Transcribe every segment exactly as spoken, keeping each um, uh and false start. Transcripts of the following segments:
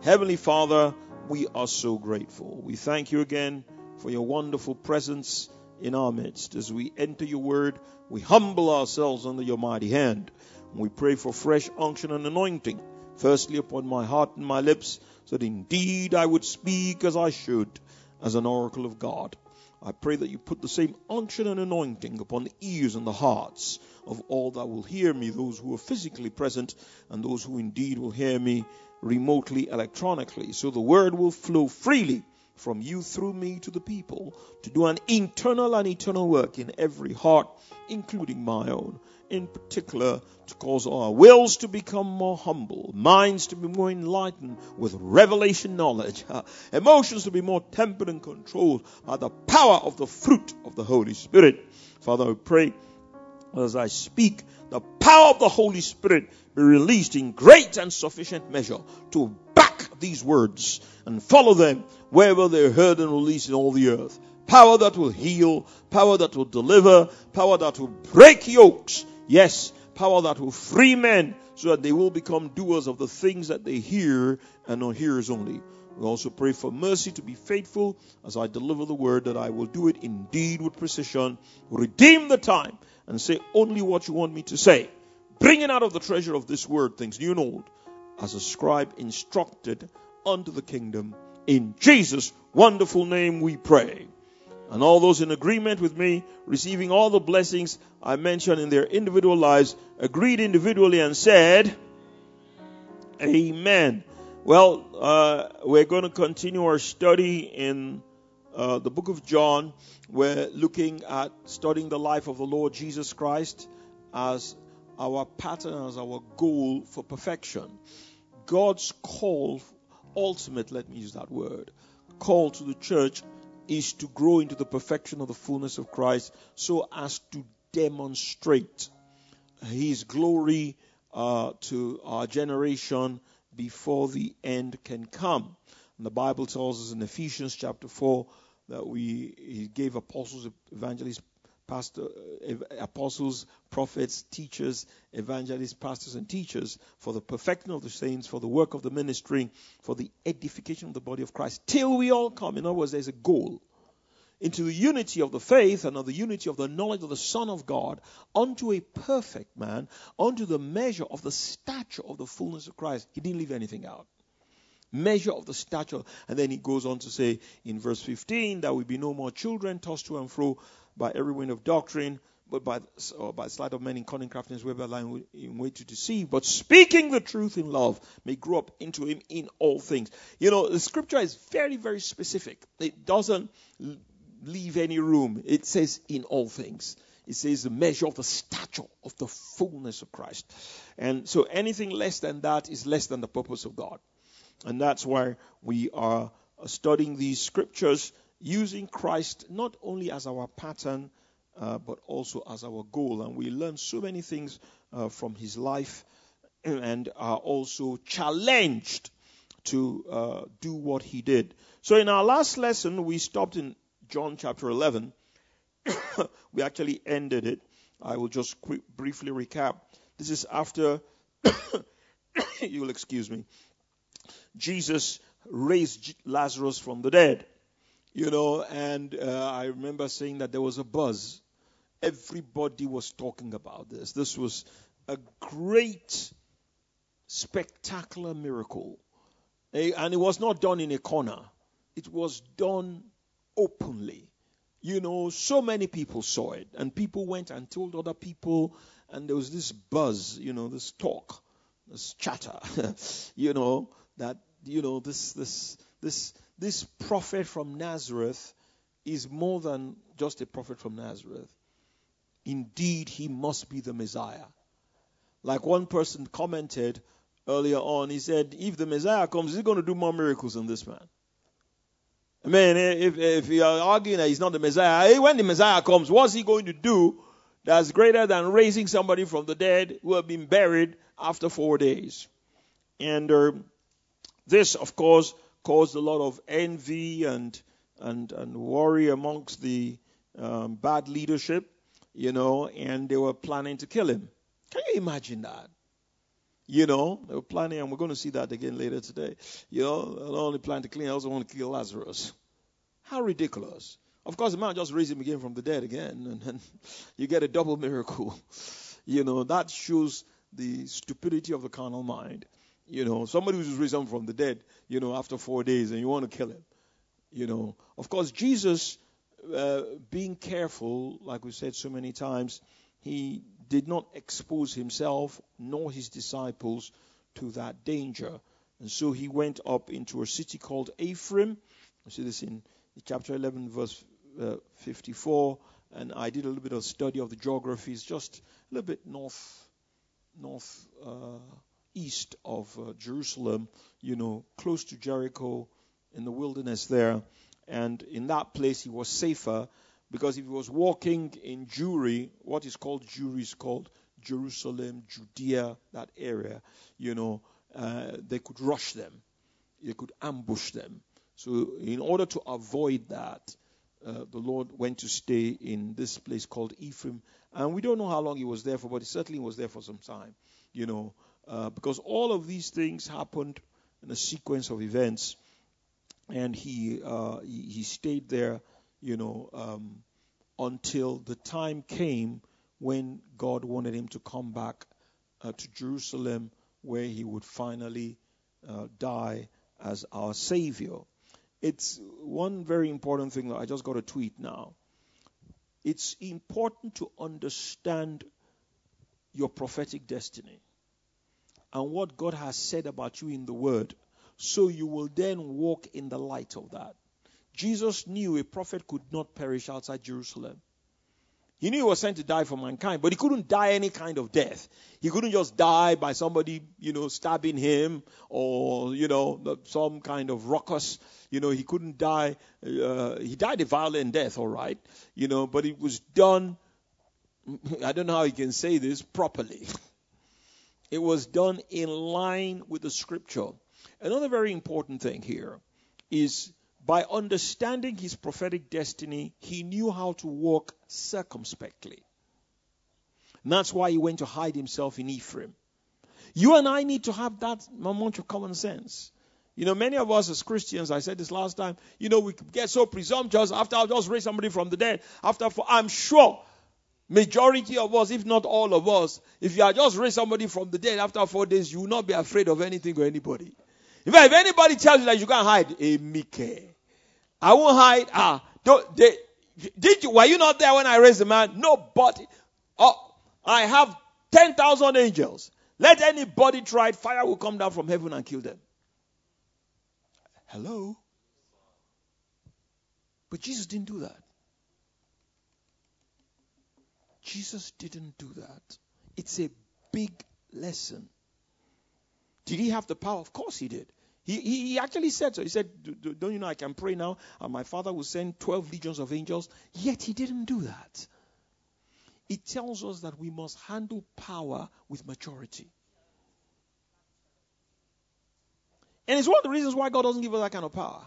Heavenly Father, we are so grateful. We thank you again for your wonderful presence in our midst. As we enter your word, we humble ourselves under your mighty hand. We pray for fresh unction and anointing, firstly upon my heart and my lips, so that indeed I would speak as I should, as an oracle of God. I pray that you put the same unction and anointing upon the ears and the hearts of all that will hear me, those who are physically present and those who indeed will hear me remotely, electronically, so the word will flow freely from you through me to the people to do an internal and eternal work in every heart, including my own. In particular, to cause our wills to become more humble, minds to be more enlightened with revelation knowledge, uh, emotions to be more tempered and controlled by the power of the fruit of the Holy Spirit. Father, I pray as I speak, the power of the Holy Spirit be released in great and sufficient measure to back these words and follow them wherever they're heard and released in all the earth. Power that will heal, power that will deliver, power that will break yokes. Yes, power that will free men so that they will become doers of the things that they hear and not hearers only. We also pray for mercy to be faithful as I deliver the word, that I will do it indeed with precision, redeem the time, and say only what you want me to say, bringing out of the treasure of this word things new and old, as a scribe instructed unto the kingdom. In Jesus' wonderful name we pray. And all those in agreement with me, receiving all the blessings I mentioned in their individual lives, agreed individually and said, Amen. Well, uh, we're going to continue our study in uh, the book of John. We're looking at studying the life of the Lord Jesus Christ as our pattern, as our goal for perfection. God's call, ultimate, let me use that word, call to the church is to grow into the perfection of the fullness of Christ, so as to demonstrate his glory uh, to our generation before the end can come. And the Bible tells us in Ephesians chapter four that we he gave apostles, evangelists, pastor, apostles, prophets, teachers, evangelists, pastors, and teachers for the perfecting of the saints, for the work of the ministry, for the edification of the body of Christ, till we all come. In other words, there's a goal into the unity of the faith and of the unity of the knowledge of the Son of God, unto a perfect man, unto the measure of the stature of the fullness of Christ. He didn't leave anything out. Measure of the stature. And then he goes on to say in verse fifteen that we be no more children tossed to and fro by every wind of doctrine, but by, or by sleight of men in cunning craftiness, whereby lying in wait to deceive, but speaking the truth in love may grow up into him in all things. You know, the scripture is very, very specific. It doesn't leave any room. It says in all things. It says the measure of the stature of the fullness of Christ. And so anything less than that is less than the purpose of God. And that's why we are studying these scriptures, using Christ not only as our pattern, uh, but also as our goal. And we learn so many things uh, from his life, and are also challenged to uh, do what he did. So in our last lesson, we stopped in John chapter eleven. We actually ended it. I will just quick, briefly recap. This is after, you'll excuse me, Jesus raised Lazarus from the dead. You know, and uh, I remember saying that there was a buzz. Everybody was talking about this. This was a great, spectacular miracle. And it was not done in a corner. It was done openly. You know, so many people saw it. And people went and told other people. And there was this buzz, you know, this talk, this chatter, you know, that, you know, this, this, this, this prophet from Nazareth is more than just a prophet from Nazareth. Indeed, he must be the Messiah. Like one person commented earlier on, he said, if the Messiah comes, is he going to do more miracles than this man? I mean, if, if you are arguing that he's not the Messiah, when the Messiah comes, what's he going to do that's greater than raising somebody from the dead who have been buried after four days? And uh, this, of course, caused a lot of envy and and, and worry amongst the um, bad leadership, you know, and they were planning to kill him. Can you imagine that? You know, they were planning, and we're going to see that again later today. You know, they only plan to clean, they also want to kill Lazarus. How ridiculous. Of course, the man just raised him again from the dead again, and, and you get a double miracle. You know, that shows the stupidity of the carnal mind. You know, somebody who's raised him from the dead, you know, after four days, and you want to kill him. You know, of course, Jesus, uh, being careful, like we said so many times, he did not expose himself nor his disciples to that danger. And so he went up into a city called Ephraim. You see this in chapter eleven, verse uh, fifty-four. And I did a little bit of study of the geography. It's just a little bit north, north uh, east of uh, Jerusalem, you know, close to Jericho, in the wilderness there. And in that place he was safer, because if he was walking in Jewry, what is called Jewry is called Jerusalem, Judea, that area, you know, uh, they could rush them. They could ambush them. So in order to avoid that, uh, the Lord went to stay in this place called Ephraim. And we don't know how long he was there for, but he certainly was there for some time, you know, uh, because all of these things happened in a sequence of events. And he, uh, he, he stayed there, you know, um, until the time came when God wanted him to come back uh, to Jerusalem, where he would finally uh, die as our Savior. It's one very important thing that I just got a tweet now. It's important to understand your prophetic destiny and what God has said about you in the Word, so you will then walk in the light of that. Jesus knew a prophet could not perish outside Jerusalem. He knew he was sent to die for mankind, but he couldn't die any kind of death. He couldn't just die by somebody, you know, stabbing him, or, you know, some kind of ruckus. You know, he couldn't die. Uh, he died a violent death, all right. You know, but it was done, I don't know how you can say this properly. It was done in line with the scripture. Another very important thing here is, by understanding his prophetic destiny, he knew how to walk circumspectly. And that's why he went to hide himself in Ephraim. You and I need to have that amount of common sense. You know, many of us as Christians, I said this last time, you know, we get so presumptuous after I've just raised somebody from the dead. After, for, I'm sure, majority of us, if not all of us, if you are just raised somebody from the dead after four days, you will not be afraid of anything or anybody. In fact, if anybody tells you that you can't hide, eh, Mike, I won't hide. Ah, don't, they, did you? Were you not there when I raised the man? Nobody. Oh, I have ten thousand angels. Let anybody try it. Fire will come down from heaven and kill them. Hello? But Jesus didn't do that. Jesus didn't do that. It's a big lesson. Did he have the power? Of course he did. He, he, he actually said so. He said, don't you know I can pray now and my Father will send twelve legions of angels? Yet he didn't do that. It tells us that we must handle power with maturity. And it's one of the reasons why God doesn't give us that kind of power.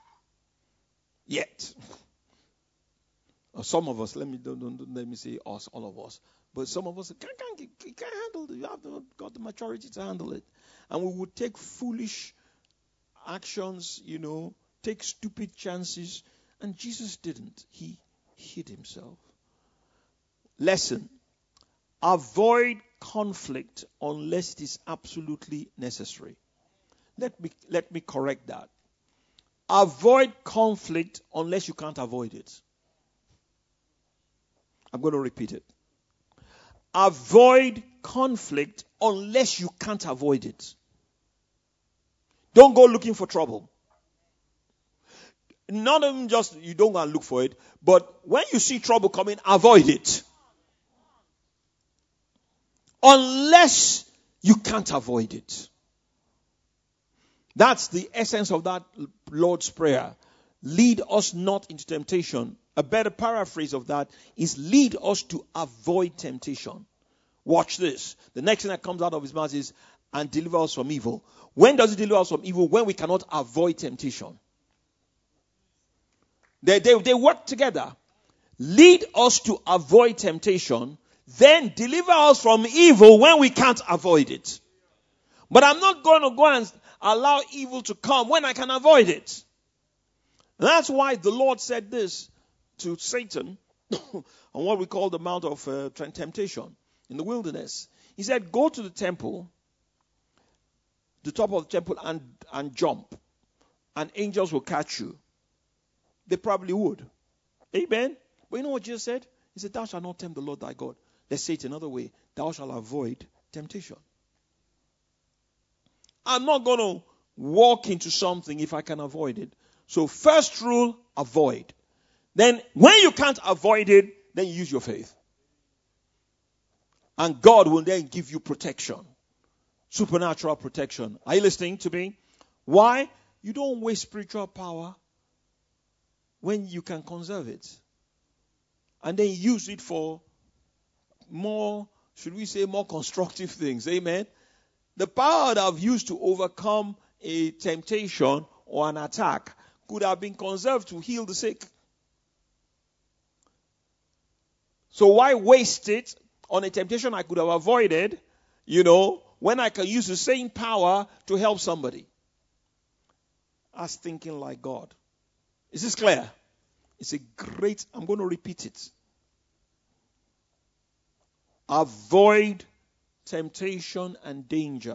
Yet. Or some of us, let me don't, don't, don't let me say us, all of us. But some of us can't, can't, can't handle it. You have got the maturity to handle it. And we would take foolish actions, you know, take stupid chances. And Jesus didn't. He hid himself. Lesson. Avoid conflict unless it is absolutely necessary. Let me, let me correct that. Avoid conflict unless you can't avoid it. I'm going to repeat it. Avoid conflict unless you can't avoid it. Don't go looking for trouble. Not even just you don't go and look for it, but when you see trouble coming, avoid it. Unless you can't avoid it. That's the essence of that Lord's Prayer. Lead us not into temptation. A better paraphrase of that is lead us to avoid temptation. Watch this. The next thing that comes out of his mouth is, and deliver us from evil. When does he deliver us from evil? When we cannot avoid temptation. They, they, they work together. Lead us to avoid temptation. Then deliver us from evil when we can't avoid it. But I'm not going to go and allow evil to come when I can avoid it. That's why the Lord said this to Satan on what we call the Mount of uh, Temptation in the wilderness. He said, go to the temple, the top of the temple, and, and jump. And angels will catch you. They probably would. Amen? But you know what Jesus said? He said, thou shalt not tempt the Lord thy God. Let's say it another way. Thou shalt avoid temptation. I'm not going to walk into something if I can avoid it. So first rule, avoid. Then when you can't avoid it, then you use your faith. And God will then give you protection. Supernatural protection. Are you listening to me? Why? You don't waste spiritual power when you can conserve it. And then use it for more, should we say, more constructive things. Amen? The power that I've used to overcome a temptation or an attack could have been conserved to heal the sick. So why waste it on a temptation I could have avoided, you know, when I can use the same power to help somebody? That's thinking like God. Is this clear? It's a great, I'm going to repeat it. Avoid temptation and danger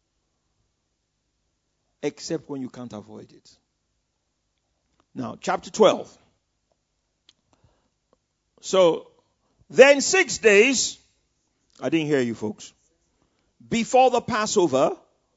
except when you can't avoid it. Now, chapter twelve. So, then six days, I didn't hear you folks, before the Passover,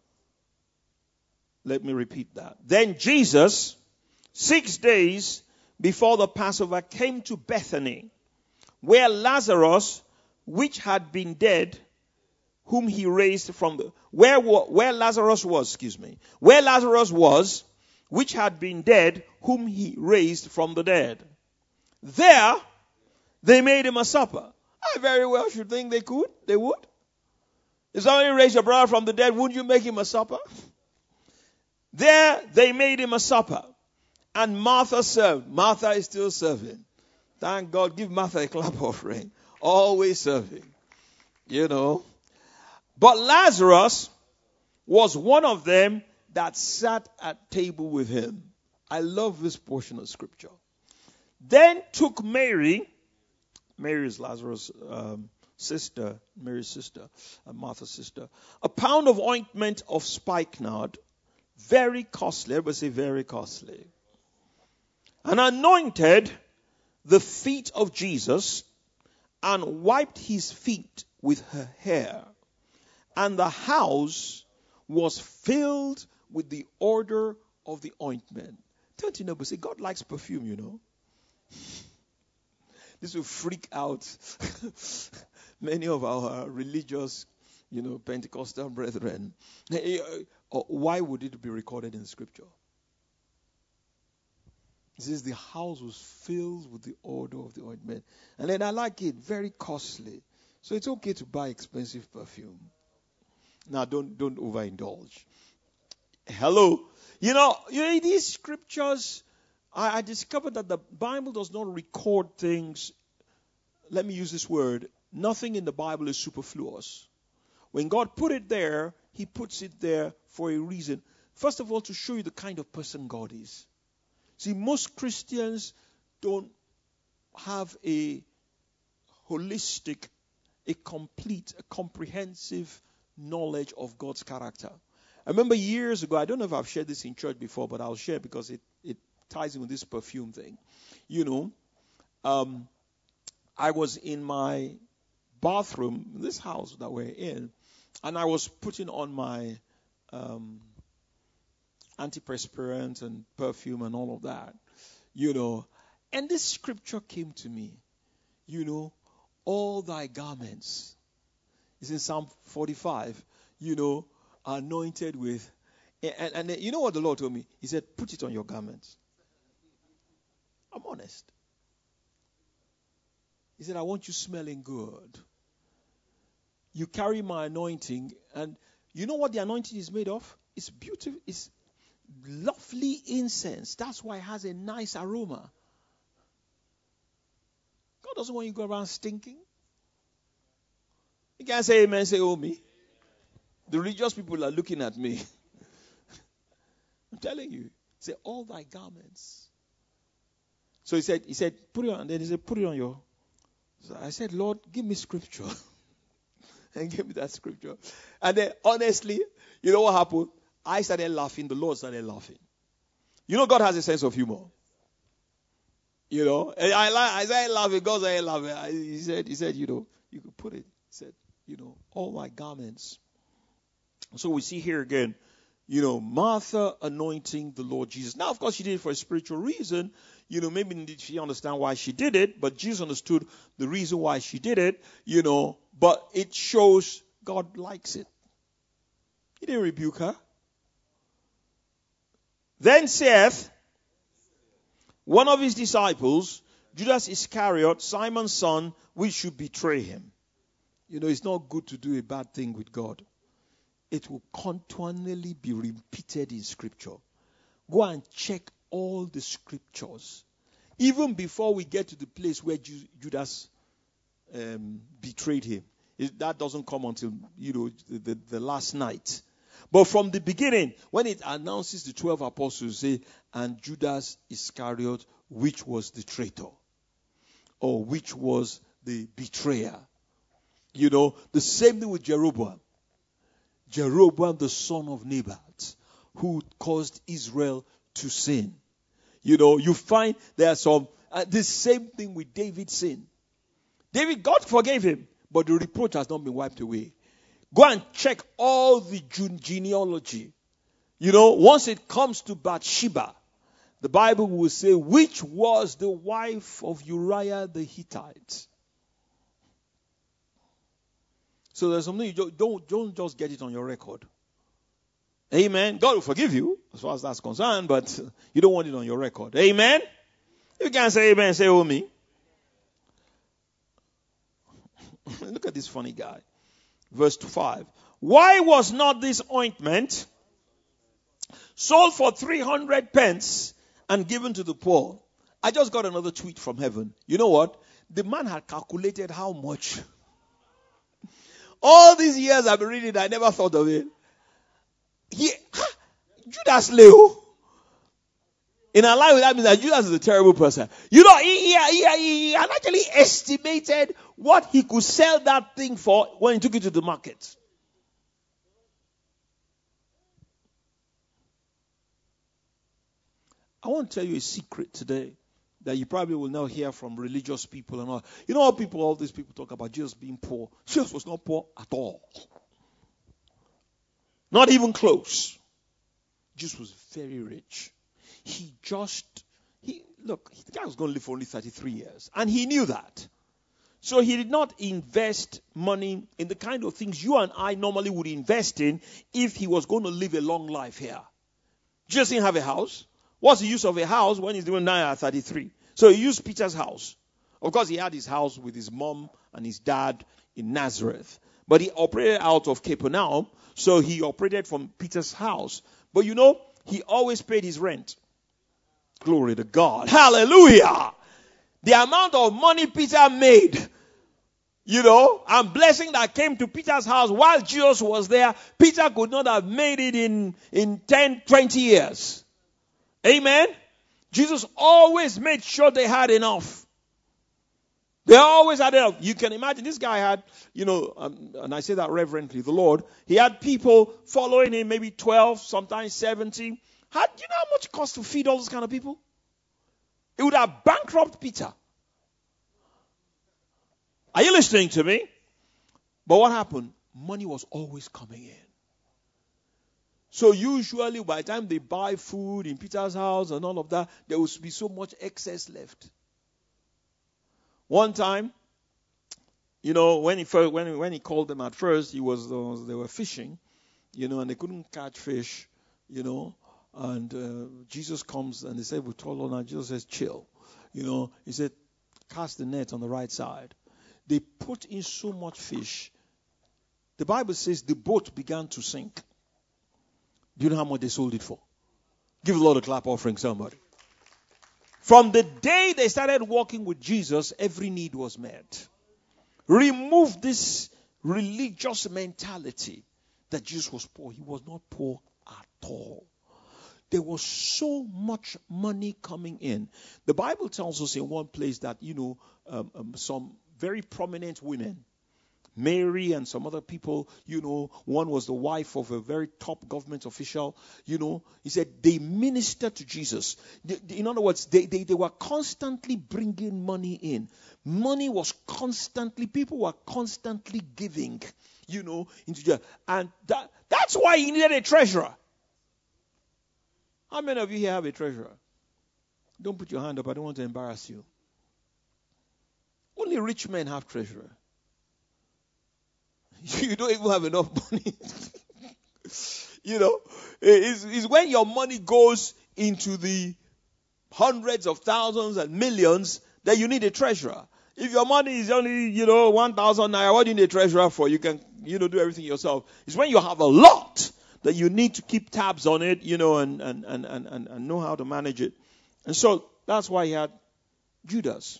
let me repeat that. Then Jesus, six days before the Passover, came to Bethany, where Lazarus, which had been dead, whom he raised from the, where, where Lazarus was, excuse me, where Lazarus was, which had been dead, whom he raised from the dead. There, they made him a supper. I very well should think they could, they would. If somebody raised your brother from the dead, wouldn't you make him a supper? There, they made him a supper. And Martha served. Martha is still serving. Thank God. Give Martha a clap offering. Always serving. You know. But Lazarus was one of them that sat at table with him. I love this portion of scripture. Then took Mary, Mary is Lazarus' um, sister, Mary's sister, uh, Martha's sister, a pound of ointment of spikenard, very costly, everybody say very costly, and anointed the feet of Jesus and wiped his feet with her hair. And the house was filled with the odor of the ointment. Don't you know, but say God likes perfume, you know. This will freak out many of our religious, you know, Pentecostal brethren. Why would it be recorded in the scripture? It says the house was filled with the odor of the ointment. And then I like it, very costly. So it's okay to buy expensive perfume. Now don't don't overindulge. Hello. You know, you know these scriptures, I, I discovered that the Bible does not record things. Let me use this word. Nothing in the Bible is superfluous. When God put it there, he puts it there for a reason. First of all, to show you the kind of person God is. See, most Christians don't have a holistic, a complete, a comprehensive knowledge of God's character. I remember years ago, I don't know if I've shared this in church before, but I'll share because it, it ties in with this perfume thing. You know, um, I was in my bathroom, this house that we're in, and I was putting on my um, antiperspirant and perfume and all of that, you know, and this scripture came to me, you know, all thy garments. It's in Psalm forty-five, you know, anointed with, and, and, and you know what the Lord told me? He said, put it on your garments. I'm honest. He said, I want you smelling good. You carry my anointing, and you know what the anointing is made of? It's beautiful. It's lovely incense. That's why it has a nice aroma. God doesn't want you to go around stinking. You can't say amen, say oh me. The religious people are looking at me. I'm telling you. He said, all thy garments. So he said, he said, put it on. And then he said, put it on your. So I said, Lord, give me scripture. And give me that scripture. And then honestly, you know what happened? I started laughing. The Lord started laughing. You know, God has a sense of humor. You know, and I, I started laughing. God started laughing. He said, he said, you know, you could put it. He said, you know, all my garments. So we see here again, you know, Martha anointing the Lord Jesus. Now, of course, she did it for a spiritual reason. You know, maybe did she understand why she did it, but Jesus understood the reason why she did it, you know, but it shows God likes it. He didn't rebuke her. Then saith one of his disciples, Judas Iscariot, Simon's son, which should betray him. You know, it's not good to do a bad thing with God. It will continually be repeated in Scripture. Go and check all the Scriptures. Even before we get to the place where Ju- Judas um, betrayed him. It, that doesn't come until, you know, the, the, the last night. But from the beginning, when it announces the twelve apostles, say, and Judas Iscariot, which was the traitor, or which was the betrayer. You know, the same thing with Jeroboam. Jeroboam, the son of Nebat, who caused Israel to sin. You know, you find there are some, uh, the same thing with David's sin. David, God forgave him, but the reproach has not been wiped away. Go and check all the genealogy. You know, once it comes to Bathsheba, the Bible will say, which was the wife of Uriah the Hittite. So there's something you don't, don't just get it on your record. Amen. God will forgive you as far as that's concerned, but you don't want it on your record. Amen. You can't say amen, say oh me. Look at this funny guy. Verse five. Why was not this ointment sold for three hundred pence and given to the poor? I just got another tweet from heaven. You know what? The man had calculated how much. All these years I've been reading, I never thought of it. He, Judas Leo. In our life, that means that Judas is a terrible person. You know, he, he, he, he had actually estimated what he could sell that thing for when he took it to the market. I want to tell you a secret today that you probably will now hear from religious people and all. You know how people, all these people talk about Jesus being poor. Jesus was not poor at all. Not even close. Jesus was very rich. He just, he look, the guy was going to live for only thirty-three years. And he knew that. So he did not invest money in the kind of things you and I normally would invest in if he was going to live a long life here. Jesus didn't have a house. What's the use of a house when he's doing nine at thirty-three? So he used Peter's house. Of course, he had his house with his mom and his dad in Nazareth. But he operated out of Capernaum, so he operated from Peter's house. But you know, he always paid his rent. Glory to God. Hallelujah. The amount of money Peter made, you know, and blessing that came to Peter's house while Jesus was there, Peter could not have made it in, in ten, twenty years. Amen. Jesus always made sure they had enough. They always had enough. You can imagine this guy had, you know, um, and I say that reverently, the Lord, he had people following him, maybe twelve, sometimes seventy. How, do you know how much it costs to feed all those kind of people? It would have bankrupted Peter. Are you listening to me? But what happened? Money was always coming in. So usually by the time they buy food in Peter's house and all of that, there will be so much excess left. One time, you know, when he first, when, when he called them at first, he was uh, they were fishing, you know, and they couldn't catch fish, you know. And uh, Jesus comes and they said, we told on, and Jesus says, chill. You know, he said, cast the net on the right side. They put in so much fish. The Bible says the boat began to sink. Do you know how much they sold it for? Give the Lord a clap offering, somebody. From the day they started walking with Jesus, every need was met. Remove this religious mentality that Jesus was poor. He was not poor at all. There was so much money coming in. The Bible tells us in one place that, you know, um, um, some very prominent women, Mary and some other people, you know, one was the wife of a very top government official, you know, he said they ministered to Jesus. They, they, in other words, they, they, they were constantly bringing money in. Money was constantly, people were constantly giving, you know, into the, and that, that's why he needed a treasurer. How many of you here have a treasurer? Don't put your hand up. I don't want to embarrass you. Only rich men have treasurer. You don't even have enough money. You know, it's, it's when your money goes into the hundreds of thousands and millions that you need a treasurer. If your money is only, you know, one thousand naira, what do you need a treasurer for? You can, you know, do everything yourself. It's when you have a lot that you need to keep tabs on it, you know, and, and, and, and, and know how to manage it. And so that's why he had Judas.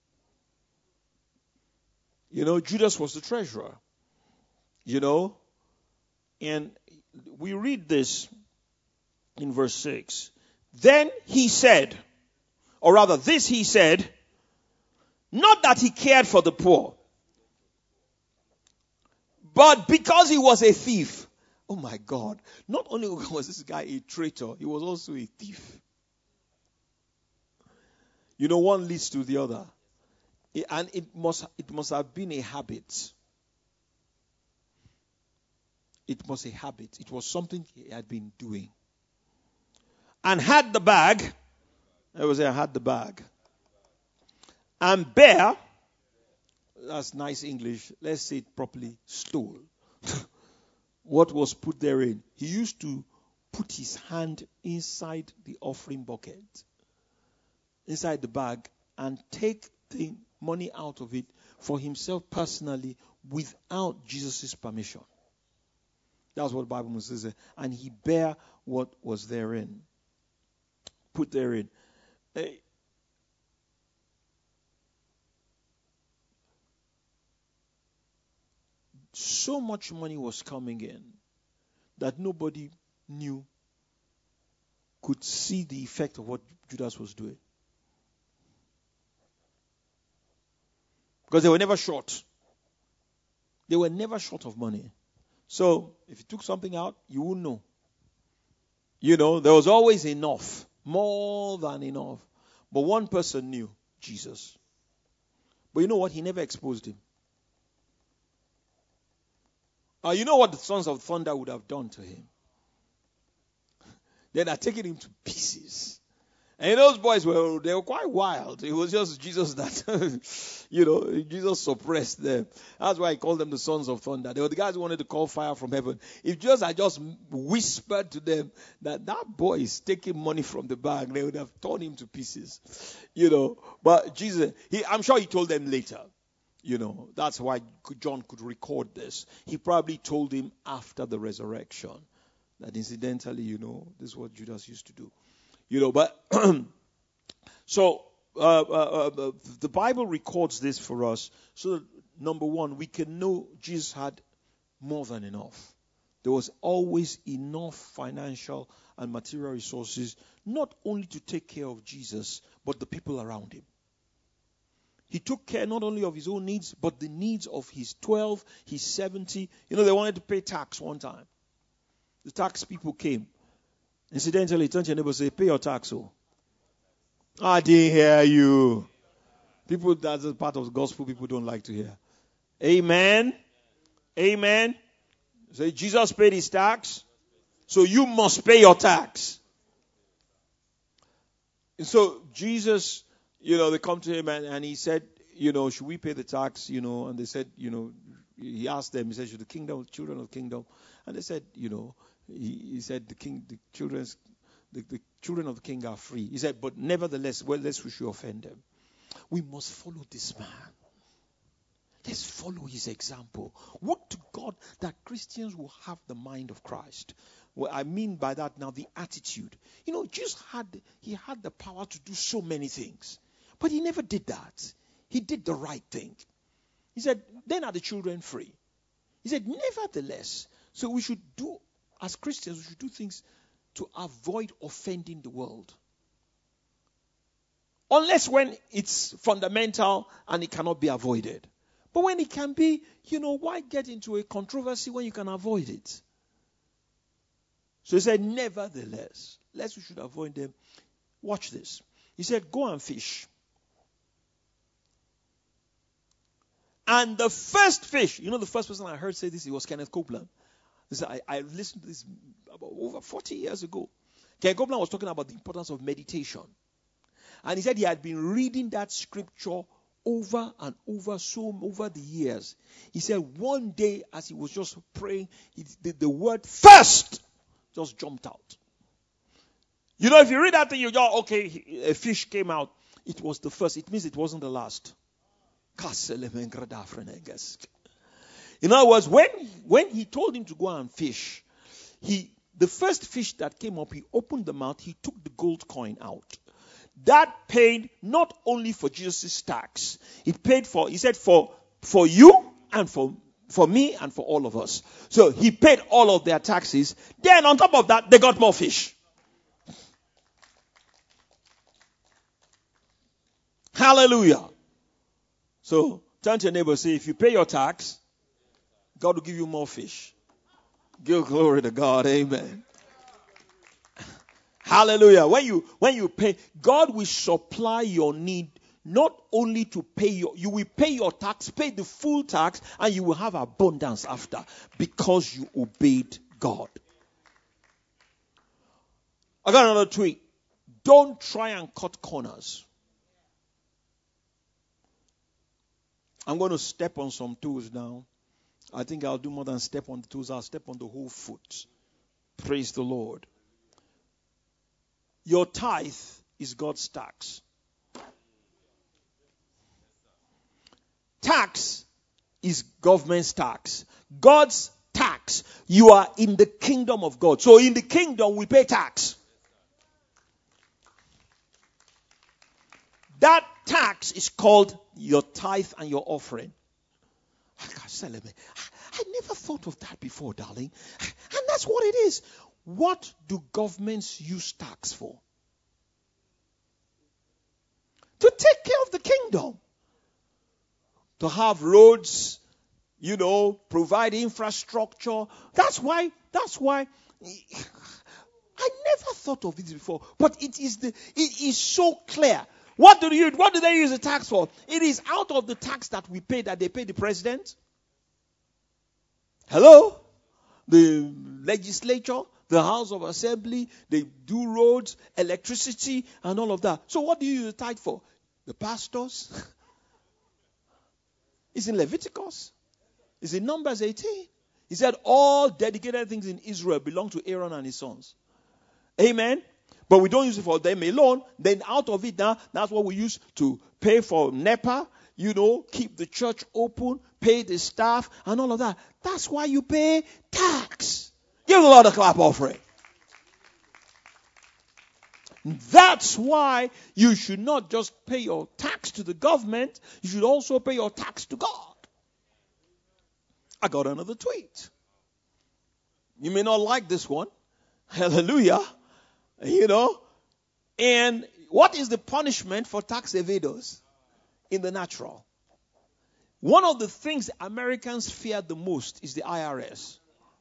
You know, Judas was the treasurer. You know, and we read this in verse six. Then he said, or rather this he said, not that he cared for the poor, but because he was a thief. Oh my God. Not only was this guy a traitor, he was also a thief. You know, one leads to the other. And it must, it must have been a habit. It was a habit. It was something he had been doing. And had the bag. I was there, had the bag. And bear, that's nice English, let's say it properly, stole. What was put therein? He used to put his hand inside the offering bucket, inside the bag, and take the money out of it for himself personally without Jesus' permission. That's what the Bible says. And he bare what was therein. Put therein. Hey. So much money was coming in that nobody knew, could see the effect of what Judas was doing. Because they were never short. They were never short of money. So, if you took something out, you wouldn't know. You know, there was always enough. More than enough. But one person knew, Jesus. But you know what? He never exposed him. Uh, you know what the sons of thunder would have done to him? They'd have taken him to pieces. And those boys were, they were quite wild. It was just Jesus that, you know, Jesus suppressed them. That's why he called them the sons of thunder. They were the guys who wanted to call fire from heaven. If Jesus had just whispered to them that that boy is taking money from the bag, they would have torn him to pieces. You know, but Jesus, he, I'm sure he told them later. You know, that's why John could record this. He probably told him after the resurrection that incidentally, you know, this is what Judas used to do. You know, but so uh, uh, uh, the Bible records this for us. So that, number one, we can know Jesus had more than enough. There was always enough financial and material resources, not only to take care of Jesus, but the people around him. He took care not only of his own needs, but the needs of his twelve, his seventy. You know, they wanted to pay tax one time. The tax people came. Incidentally, turn to your neighbor and say, pay your tax. Oh. I didn't hear you. People, that's a part of the gospel people don't like to hear. Amen. Amen. Say, Jesus paid his tax, so you must pay your tax. And so Jesus, you know, they come to him and, and he said, you know, should we pay the tax? You know, and they said, you know, he asked them, he said, should the kingdom, children of the kingdom? And they said, you know, he, he said the king, the children's, the, the children of the king are free. He said, but nevertheless, well, lest we should offend them. We must follow this man. Let's follow his example. Would to God that Christians will have the mind of Christ. What I mean by that now, the attitude. You know, Jesus had, he had the power to do so many things. But he never did that. He did the right thing. He said, then are the children free. He said, nevertheless, So we should do, as Christians, we should do things to avoid offending the world. Unless when it's fundamental and it cannot be avoided. But when it can be, you know, why get into a controversy when you can avoid it? So he said, nevertheless, lest we should avoid them. Watch this. He said, go and fish. And the first fish, you know, the first person I heard say this, it was Kenneth Copeland. He said, I, I listened to this about over forty years ago. Kenneth Copeland was talking about the importance of meditation. And he said he had been reading that scripture over and over, so over the years. He said one day as he was just praying, he, the, the word first just jumped out. You know, if you read that thing, you go, okay, a fish came out. It was the first. It means it wasn't the last. In other words, when, when he told him to go and fish, he the first fish that came up, he opened the mouth, he took the gold coin out. That paid not only for Jesus' tax, it paid for, he said, for, for you and for, for me and for all of us. So he paid all of their taxes. Then on top of that, they got more fish. Hallelujah. So turn to your neighbor and say, if you pay your tax, God will give you more fish. Give glory to God. Amen. Hallelujah. When you when you pay, God will supply your need not only to pay your, you will pay your tax, pay the full tax, and you will have abundance after because you obeyed God. I got another tweet. Don't try and cut corners. I'm going to step on some toes now. I think I'll do more than step on the toes. I'll step on the whole foot. Praise the Lord. Your tithe is God's tax. Tax is government's tax. God's tax. You are in the kingdom of God. So in the kingdom, we pay tax. That tax is called your tithe and your offering. I never thought of that before, darling. And that's what it is. What do governments use tax for? To take care of the kingdom. To have roads, you know, provide infrastructure. That's why, that's why, I never thought of this before. But it is the, it is so clear. What do you, what do they use the tax for? It is out of the tax that we pay that they pay the president. Hello? The legislature, the House of Assembly, they do roads, electricity, and all of that. So what do you use the tithe for? The pastors? It's in Leviticus. It's in Numbers eighteen. He said all dedicated things in Israel belong to Aaron and his sons. Amen? But we don't use it for them alone. Then out of it now, that's what we use to pay for NEPA, you know, keep the church open, pay the staff, and all of that. That's why you pay tax. Give the Lord a clap offering. That's why you should not just pay your tax to the government. You should also pay your tax to God. I got another tweet. You may not like this one. Hallelujah. You know. And what is the punishment for tax evaders in the natural? One of the things Americans fear the most is the I R S.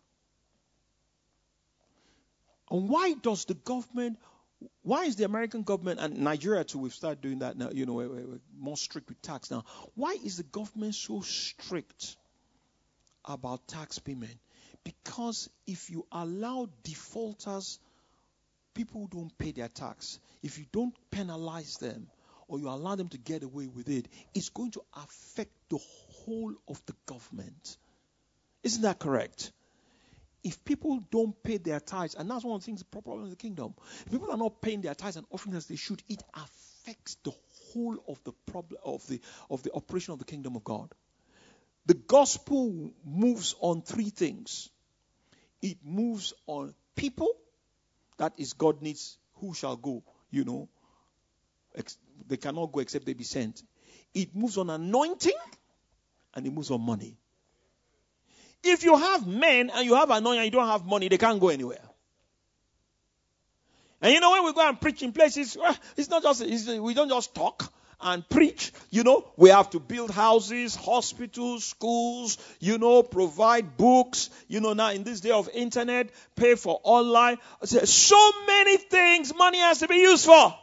And why does the government, why is the American government, and Nigeria too, we've started doing that now, you know, we're, we're more strict with tax now. Why is the government so strict about tax payment? Because if you allow defaulters, people who don't pay their tax, if you don't penalize them or you allow them to get away with it, it's going to affect the whole of the government. Isn't that correct? If people don't pay their tithes, and that's one of the things, the problem in the kingdom, if people are not paying their tithes and offerings as they should, it affects the whole of the problem of the of the operation of the kingdom of God. The gospel moves on three things. It moves on people, that is, God needs, who shall go, you know. Ex- they cannot go except they be sent. It moves on anointing, and it moves on money. If you have men and you have anointing and you don't have money, they can't go anywhere. And you know, when we go and preach in places, it's not just, it's, we don't just talk and preach. You know, we have to build houses, hospitals, schools, you know, provide books. You know, now in this day of internet, pay for online. So many things money has to be used for.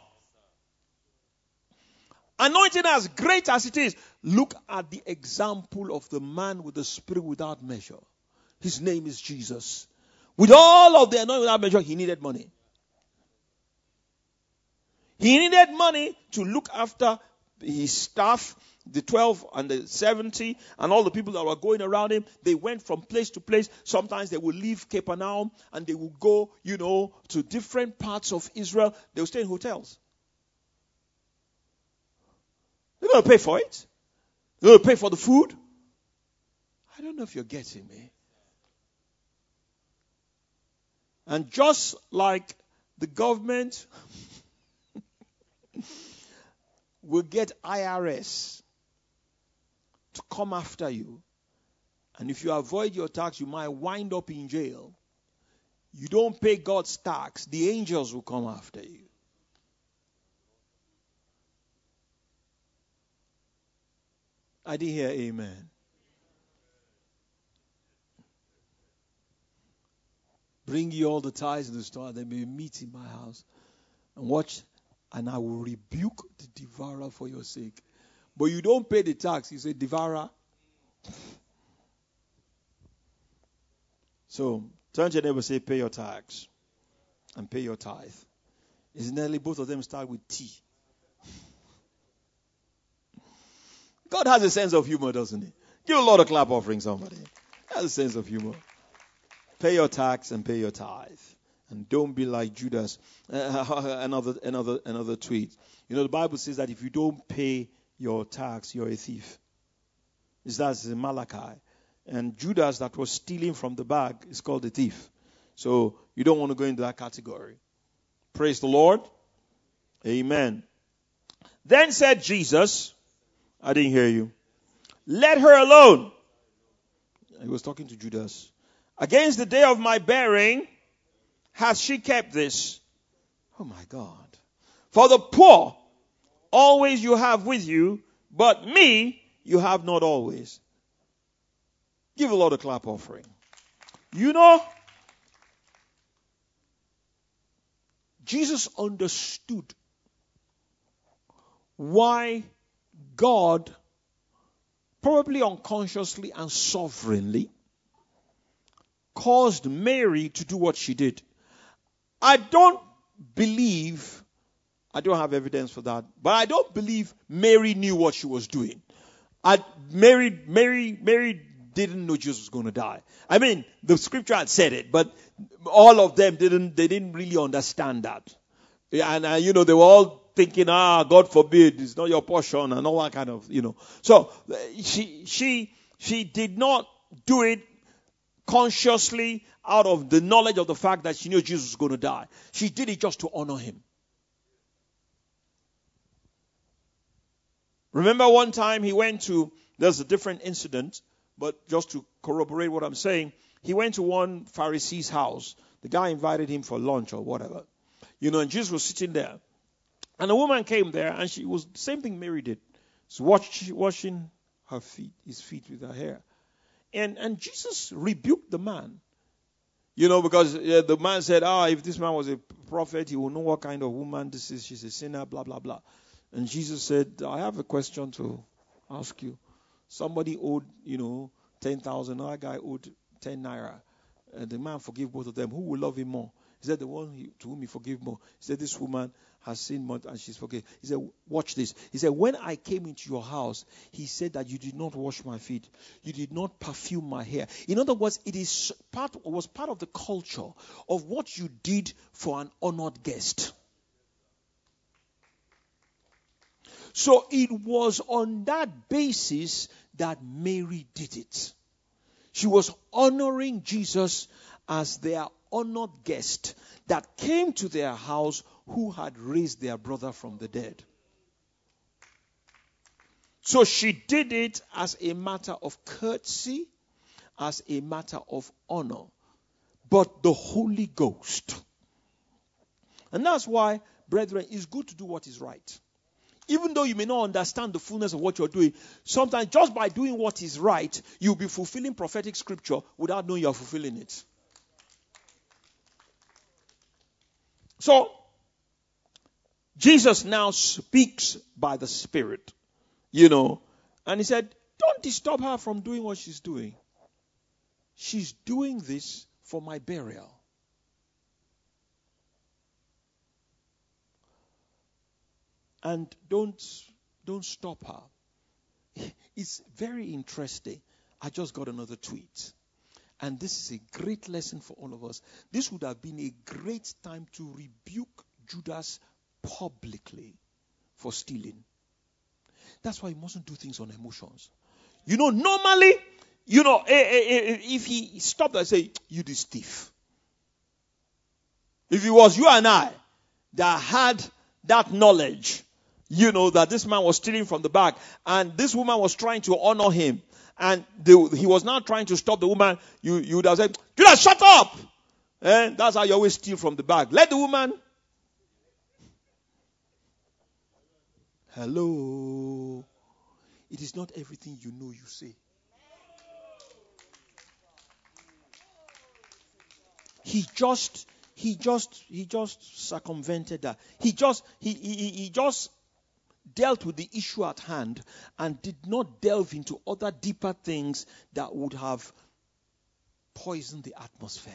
Anointing, as great as it is, look at the example of the man with the spirit without measure. His name is Jesus. With all of the anointing without measure, he needed money. He needed money to look after his staff, the twelve and the seventy, and all the people that were going around him. They went from place to place. Sometimes they would leave Capernaum and they would go, you know, to different parts of Israel. They would stay in hotels. They're going to pay for it. They're going to pay for the food. I don't know if you're getting me. And just like the government will get I R S to come after you, and if you avoid your tax, you might wind up in jail. You don't pay God's tax, the angels will come after you. I didn't hear amen. Bring you all the tithes in the store, then we meet in my house and watch. And I will rebuke the devourer for your sake. But you don't pay the tax. You say, devourer. So, turn to your neighbor and say, pay your tax. And pay your tithe. Incidentally, both of them start with T. God has a sense of humor, doesn't he? Give a lot of clap offering, somebody. He has a sense of humor. Pay your tax and pay your tithe. And don't be like Judas. Uh, another, another, another tweet. You know, the Bible says that if you don't pay your tax, you're a thief. It's that's in Malachi. And Judas, that was stealing from the bag, is called a thief. So you don't want to go into that category. Praise the Lord. Amen. Then said Jesus, I didn't hear you. Let her alone. He was talking to Judas. Against the day of my bearing, has she kept this? Oh my God. For the poor, always you have with you, but me, you have not always. Give a lot of clap offering. You know, Jesus understood why God, probably unconsciously and sovereignly, caused Mary to do what she did. I don't believe, I don't have evidence for that, but I don't believe Mary knew what she was doing. I, Mary, Mary, Mary didn't know Jesus was going to die. I mean, the scripture had said it, but all of them didn't, they didn't really understand that. And, uh, you know, they were all thinking, ah, God forbid, it's not your portion and all that kind of, you know. So, uh, she, she, she did not do it consciously out of the knowledge of the fact that she knew Jesus was going to die. She did it just to honor him. Remember one time he went to, there's a different incident, but just to corroborate what I'm saying, he went to one Pharisee's house. The guy invited him for lunch or whatever. You know, and Jesus was sitting there. And a woman came there, and she was the same thing Mary did. So watch, washing her feet, his feet with her hair. And and Jesus rebuked the man. You know, because uh, the man said, ah, if this man was a prophet, he will know what kind of woman this is. She's a sinner, blah, blah, blah. And Jesus said, I have a question to ask you. Somebody owed, you know, ten thousand. Another guy owed ten naira. And the man forgave both of them. Who will love him more? He said, the one he, to whom he forgave more. He said, this woman has sinned much and she's forgiven. He said, watch this. He said, when I came into your house, he said that you did not wash my feet. You did not perfume my hair. In other words, it is part, was part of the culture of what you did for an honored guest. So it was on that basis that Mary did it. She was honoring Jesus as their honored guest that came to their house who had raised their brother from the dead. So she did it as a matter of courtesy as a matter of honor, but the Holy Ghost. And that's why, brethren, it's good to do what is right. Even though you may not understand the fullness of what you're doing, sometimes just by doing what is right, you'll be fulfilling prophetic scripture without knowing you're fulfilling it. So, Jesus now speaks by the Spirit, you know, and he said, don't disturb her from doing what she's doing. She's doing this for my burial. And don't, don't stop her. It's very interesting. I just got another tweet. And this is a great lesson for all of us. This would have been a great time to rebuke Judas publicly for stealing. That's why you mustn't do things on emotions. You know, normally, you know, if he stopped and say, you this thief. If it was you and I that had that knowledge, you know, that this man was stealing from the back, and this woman was trying to honor him, and the, he was now trying to stop the woman, you, you would have said, Judas, shut up! And that's how you always steal from the back. Let the woman. Hello. It is not everything you know you say. He just, he just, he just circumvented that. He just, he, he, he just dealt with the issue at hand and did not delve into other deeper things that would have poisoned the atmosphere.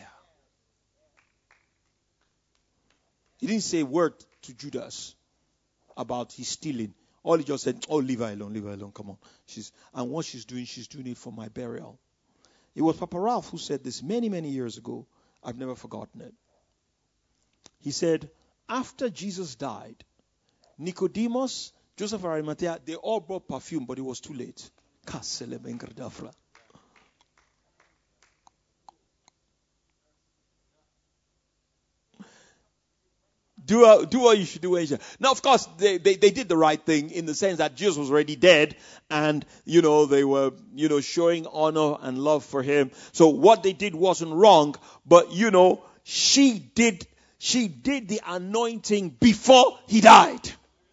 He didn't say a word to Judas about his stealing. All he just said, oh, leave her alone, leave her alone, come on. She's, and what she's doing, she's doing it for my burial. It was Papa Ralph who said this many, many years ago. I've never forgotten it. He said, after Jesus died, Nicodemus, Joseph of Arimathea, they all brought perfume, but it was too late. Do, uh, do what you should do. Asia. Now, of course, they, they, they did the right thing in the sense that Jesus was already dead, and, you know, they were, you know, showing honor and love for him. So what they did wasn't wrong, but, you know, she did, she did the anointing before he died.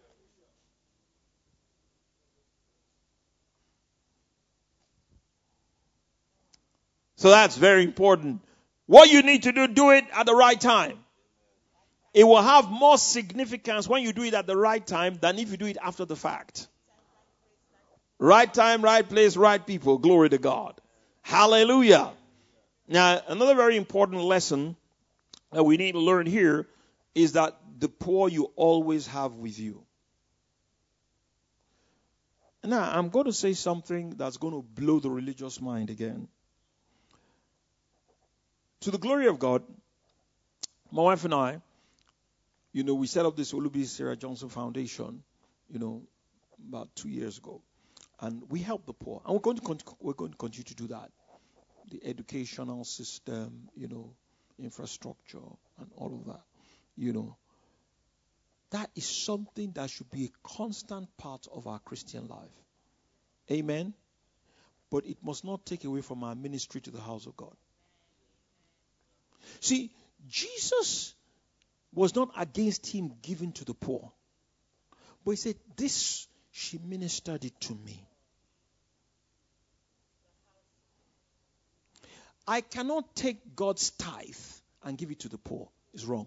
So that's very important. What you need to do, do it at the right time. It will have more significance when you do it at the right time than if you do it after the fact. Right time, right place, right people. Glory to God. Hallelujah. Now, another very important lesson that we need to learn here is that the poor you always have with you. Now, I'm going to say something that's going to blow the religious mind again. To the glory of God, my wife and I, you know, we set up this Olubi Sarah Johnson Foundation, you know, about two years ago. And we help the poor. And we're going to, con- we're going to continue to do that. The educational system, you know, infrastructure and all of that, you know. That is something that should be a constant part of our Christian life. Amen? But it must not take away from our ministry to the house of God. See, Jesus was not against him giving to the poor. But he said, this, she ministered it to me. I cannot take God's tithe and give it to the poor. It's wrong.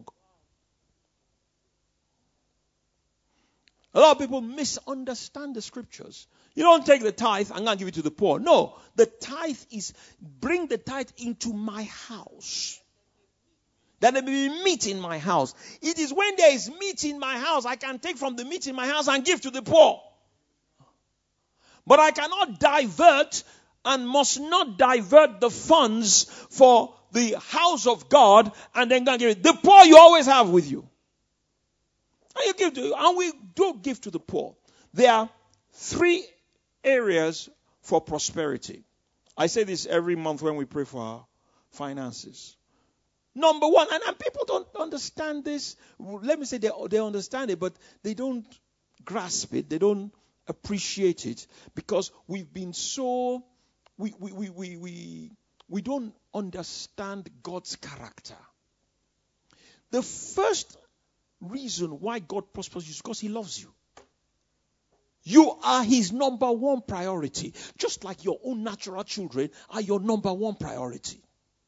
A lot of people misunderstand the scriptures. You don't take the tithe and not give it to the poor. No, the tithe is bring the tithe into my house. That there may be meat in my house. It is when there is meat in my house, I can take from the meat in my house and give to the poor. But I cannot divert and must not divert the funds for the house of God and then go and give it. The poor you always have with you. And you give to, and we do give to the poor. There are three areas for prosperity. I say this every month when we pray for our finances. Number one, and, and people don't understand this. Let me say they, they understand it, but they don't grasp it. They don't appreciate it because we've been so, we, we, we, we, we, we don't understand God's character. The first reason why God prospers you is because he loves you. You are his number one priority, just like your own natural children are your number one priority.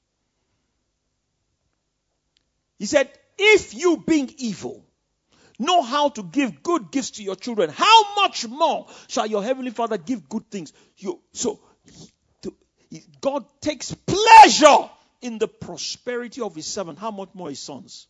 He said, if you being evil know how to give good gifts to your children, how much more shall your heavenly Father give good things? You, so God takes pleasure in the prosperity of his servant. How much more his sons?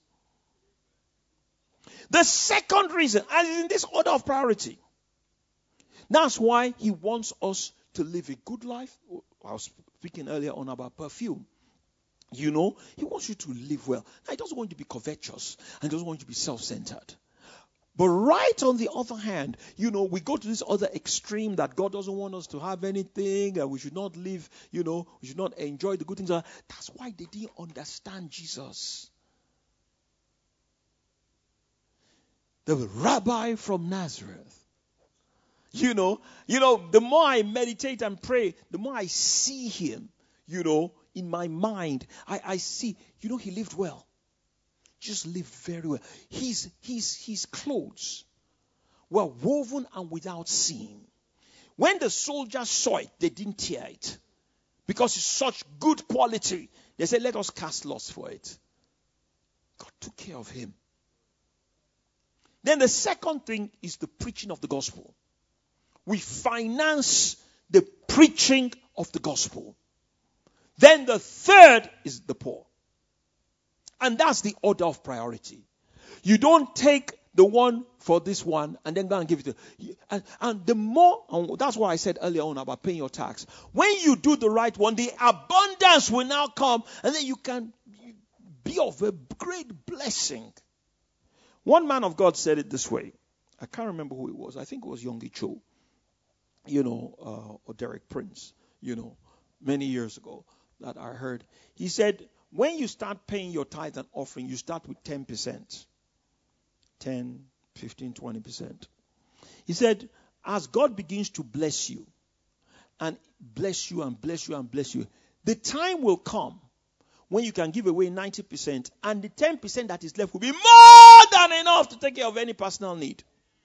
The second reason, and in this order of priority, that's why he wants us to live a good life. I was speaking earlier on about perfume. You know, he wants you to live well. Now, he doesn't want you to be covetous and doesn't want you to be self-centered. But right on the other hand, you know, we go to this other extreme that God doesn't want us to have anything and we should not live, you know, we should not enjoy the good things. That's why they didn't understand Jesus. The rabbi from Nazareth. You know, you know, the more I meditate and pray, the more I see him, you know, in my mind. I, I see, you know, he lived well. Just lived very well. His, his, his clothes were woven and without seam. When the soldiers saw it, they didn't tear it. Because it's such good quality. They said, let us cast lots for it. God took care of him. Then the second thing is the preaching of the gospel. We finance the preaching of the gospel. Then the third is the poor. And that's the order of priority. You don't take the one for this one and then go and give it to and, and the more, and that's what I said earlier on about paying your tax. When you do the right one, the abundance will now come and then you can be of a great blessing. One man of God said it this way. I can't remember who it was. I think it was Yonggi Cho. You know, uh, or Derek Prince, you know, many years ago that I heard. He said, when you start paying your tithe and offering, you start with ten percent. ten, fifteen, twenty percent. He said, as God begins to bless you, and bless you and bless you and bless you, the time will come when you can give away ninety percent, and the ten percent that is left will be more than enough to take care of any personal need.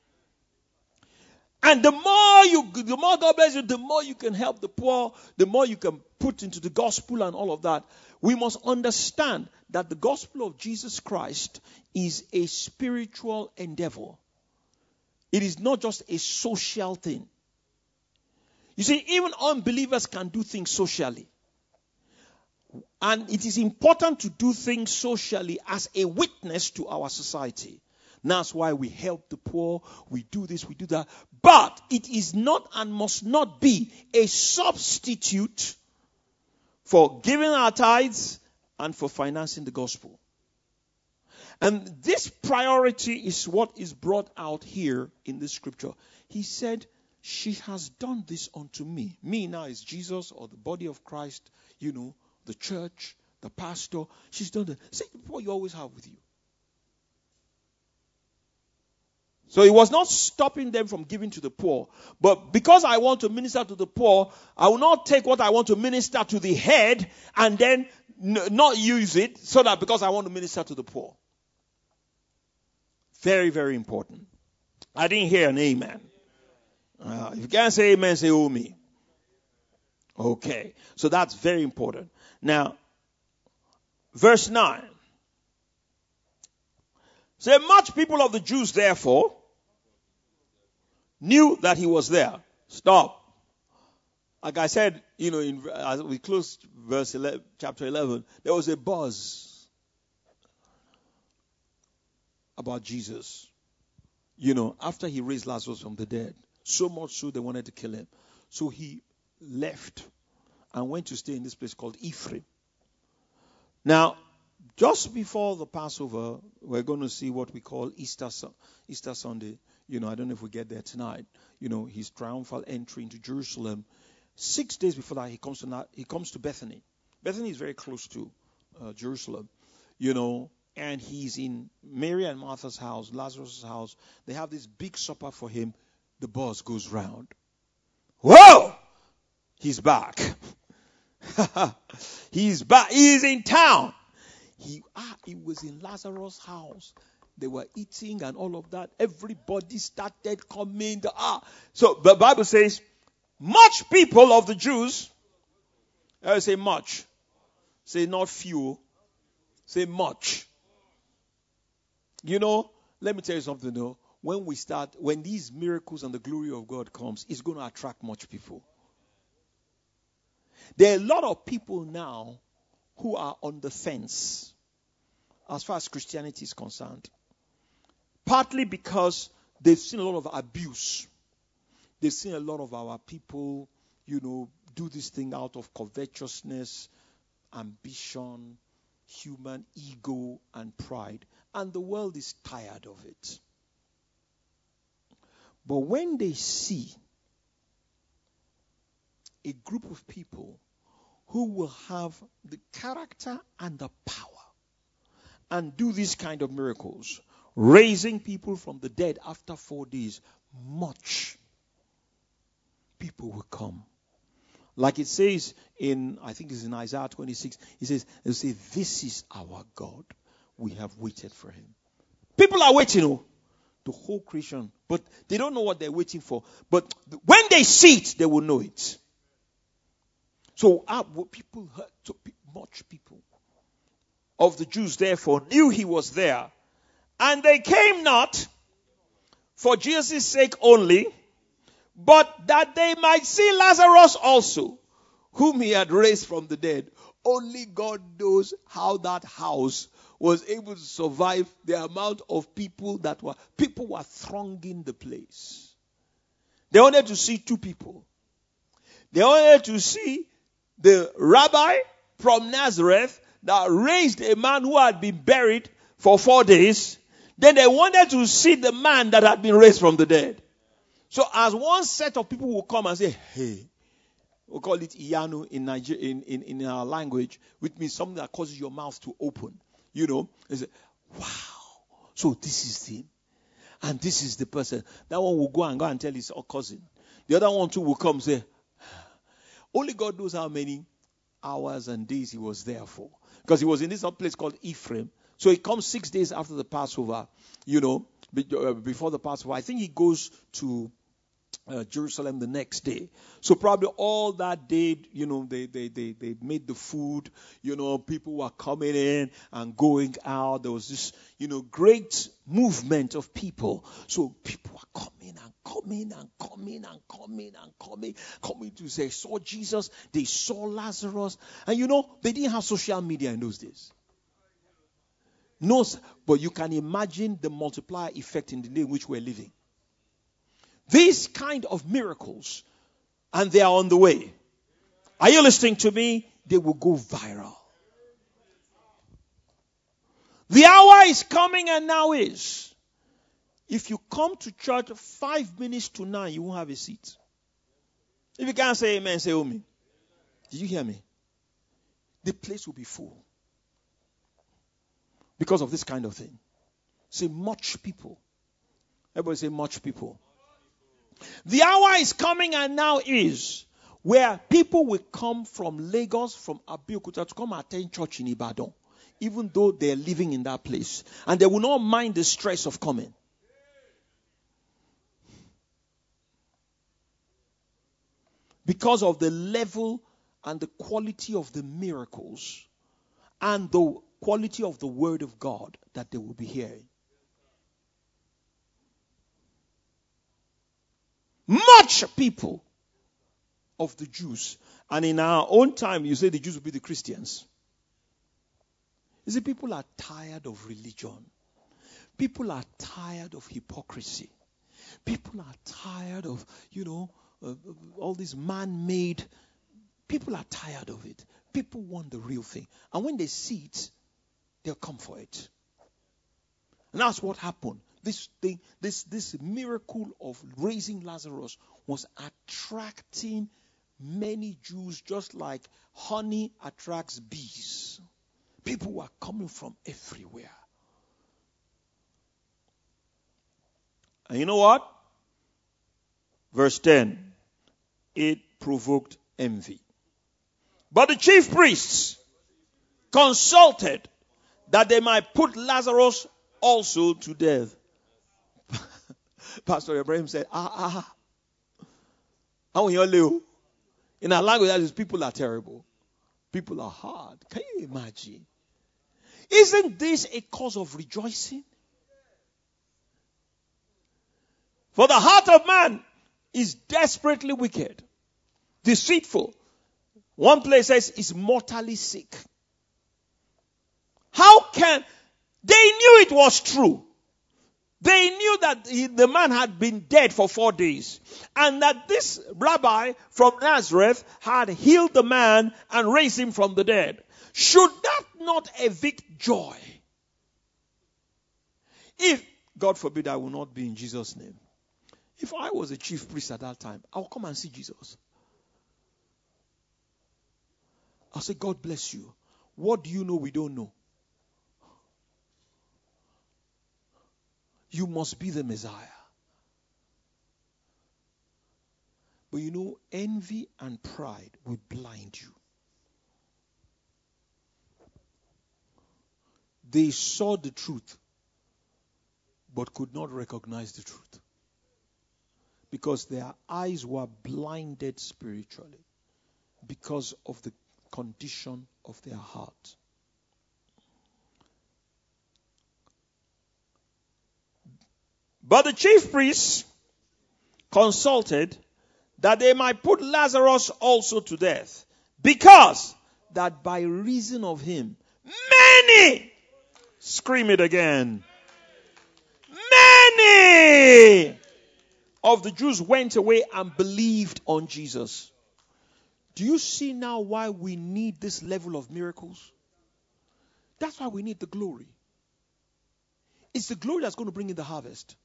And the more you, the more God bless you, the more you can help the poor, the more you can put into the gospel and all of that. We must understand that the gospel of Jesus Christ is a spiritual endeavor. It is not just a social thing. You see, even unbelievers can do things socially. And it is important to do things socially as a witness to our society. That's why we help the poor, we do this, we do that. But it is not and must not be a substitute for giving our tithes and for financing the gospel. And this priority is what is brought out here in this scripture. He said, she has done this unto me. Me now is Jesus or the body of Christ, you know, the church, the pastor. She's done that. See what you always have with you. So it was not stopping them from giving to the poor. But because I want to minister to the poor, I will not take what I want to minister to the head and then n- not use it so that because I want to minister to the poor. Very, very important. I didn't hear an amen. Uh, if you can't say amen, say oh me. Okay. So that's very important. Now, verse nine. Say, much people of the Jews, therefore, knew that he was there. Stop. Like I said, you know, in, as we closed verse eleven, chapter eleven, there was a buzz about Jesus. You know, after he raised Lazarus from the dead, so much so they wanted to kill him. So he left and went to stay in this place called Ephraim. Now, just before the Passover, we're going to see what we call Easter, Easter Sunday. You know, I don't know if we get there tonight. You know, his triumphal entry into Jerusalem. Six days before that, he comes to he comes to Bethany. Bethany is very close to uh, Jerusalem. You know, and he's in Mary and Martha's house, Lazarus' house. They have this big supper for him. The buzz goes round. Whoa! He's back. He's back. He's in town. He, ah, he was in Lazarus' house. They were eating and all of that. Everybody started coming. Ah, so the Bible says, much people of the Jews. I say much. Say not few. Say much. You know, let me tell you something though. When we start, when these miracles and the glory of God comes, it's going to attract much people. There are a lot of people now who are on the fence as far as Christianity is concerned. Partly because they've seen a lot of abuse. They've seen a lot of our people, you know, do this thing out of covetousness, ambition, human ego, and pride. And the world is tired of it. But when they see a group of people who will have the character and the power and do these kind of miracles, raising people from the dead after four days, much people will come. Like it says in, I think it's in Isaiah twenty-six, it says, they say, this is our God. We have waited for him. People are waiting, oh, the whole creation, but they don't know what they're waiting for. But when they see it, they will know it. So uh, people heard, so much people of the Jews therefore knew he was there, and they came not for Jesus' sake only, but that they might see Lazarus also, whom he had raised from the dead. Only God knows how that house was able to survive the amount of people that were, people were thronging the place. They wanted to see two people. They wanted to see the rabbi from Nazareth that raised a man who had been buried for four days. Then they wanted to see the man that had been raised from the dead. So as one set of people will come and say, hey, we'll call it Iyanu in, Niger- in, in, in our language, which means something that causes your mouth to open. You know, they say, wow, so this is him. And this is the person. That one will go and go and tell his cousin. The other one too will come and say, only God knows how many hours and days he was there for. Because he was in this other place called Ephraim. So he comes six days after the Passover, you know, before the Passover. I think he goes to Uh, Jerusalem the next day. So probably all that day, you know, they, they, they, they made the food, you know, people were coming in and going out. There was this, you know, great movement of people. So people were coming and coming and coming and coming and coming, coming to say, saw Jesus, they saw Lazarus. And you know, they didn't have social media in those days. No, but you can imagine the multiplier effect in the day in which we're living. These kind of miracles, and they are on the way. Are you listening to me? They will go viral. The hour is coming and now is. If you come to church five minutes to nine, you won't have a seat. If you can't say amen, say oh me. Did you hear me? The place will be full. Because of this kind of thing. Say much people. Everybody say much people. The hour is coming and now is where people will come from Lagos, from Abeokuta to come attend church in Ibadan, even though they're living in that place. And they will not mind the stress of coming. Because of the level and the quality of the miracles and the quality of the word of God that they will be hearing. Much people of the Jews. And in our own time, you say the Jews will be the Christians. You see, people are tired of religion. People are tired of hypocrisy. People are tired of, you know, uh, all this man-made. People are tired of it. People want the real thing. And when they see it, they'll come for it. And that's what happened. This thing, this, this miracle of raising Lazarus was attracting many Jews, just like honey attracts bees. People were coming from everywhere. And you know what? Verse ten. It provoked envy. But the chief priests consulted that they might put Lazarus also to death. Pastor Ibrahim said, ah, ah. How in your live? In our language, that is, people are terrible. People are hard. Can you imagine? Isn't this a cause of rejoicing? For the heart of man is desperately wicked, deceitful. One place says is mortally sick. How can, they knew it was true. They knew that he, the man had been dead for four days. And that this rabbi from Nazareth had healed the man and raised him from the dead. Should that not evict joy? If, God forbid, I will not be in Jesus' name. If I was a chief priest at that time, I'll come and see Jesus. I'll say, God bless you. What do you know we don't know? You must be the Messiah. But you know, envy and pride will blind you. They saw the truth, but could not recognize the truth. Because their eyes were blinded spiritually because of the condition of their heart. But the chief priests consulted that they might put Lazarus also to death, because that by reason of him, many, scream it again, many of the Jews went away and believed on Jesus. Do you see now why we need this level of miracles? That's why we need the glory. It's the glory that's going to bring in the harvest.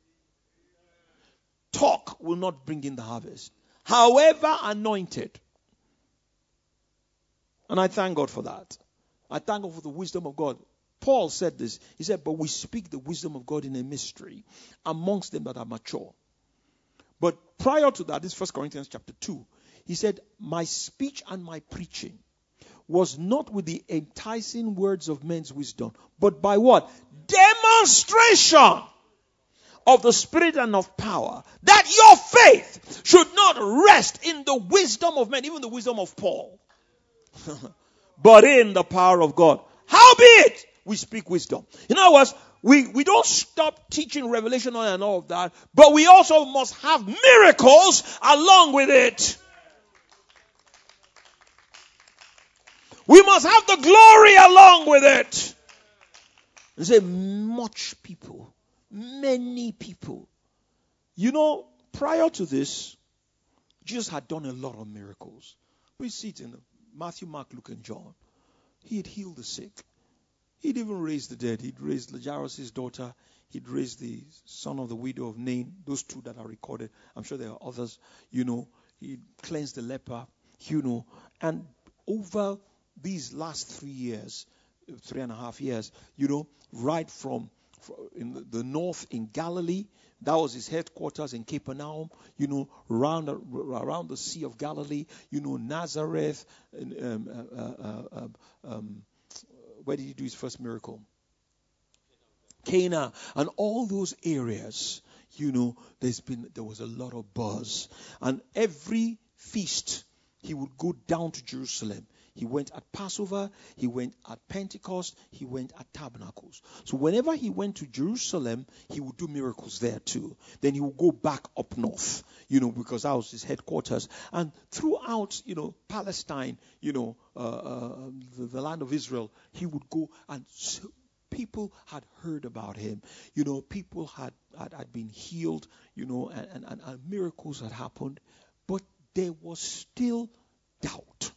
Talk will not bring in the harvest. However anointed. And I thank God for that. I thank God for the wisdom of God. Paul said this. He said, but we speak the wisdom of God in a mystery amongst them that are mature. But prior to that, this is First Corinthians chapter two. He said, my speech and my preaching was not with the enticing words of men's wisdom, but by what? Demonstration of the Spirit and of power, that your faith should not rest in the wisdom of men, even the wisdom of Paul, but in the power of God. Howbeit, we speak wisdom. In other words, we, we don't stop teaching revelation and all of that, but we also must have miracles along with it. We must have the glory along with it. And say, much people, many people. You know, prior to this, Jesus had done a lot of miracles. We see it in Matthew, Mark, Luke, and John. He had healed the sick. He'd even raised the dead. He'd raised Lazarus' daughter. He'd raised the son of the widow of Nain. Those two that are recorded. I'm sure there are others. You know, he cleansed the leper. You know, and over these last three years, three and a half years, you know, right from, from in the, the north in Galilee, that was his headquarters in Capernaum, you know, around, around the Sea of Galilee, you know, Nazareth, um, uh, uh, uh, um, where did he do his first miracle? Cana, and all those areas, you know, there's been, there was a lot of buzz. And every feast, he would go down to Jerusalem. He went at Passover, he went at Pentecost, he went at Tabernacles. So whenever he went to Jerusalem, he would do miracles there too. Then he would go back up north, you know, because that was his headquarters. And throughout, you know, Palestine, you know, uh, uh, the, the land of Israel, he would go, and so people had heard about him. You know, people had, had, had been healed, you know, and, and, and miracles had happened. But there was still doubt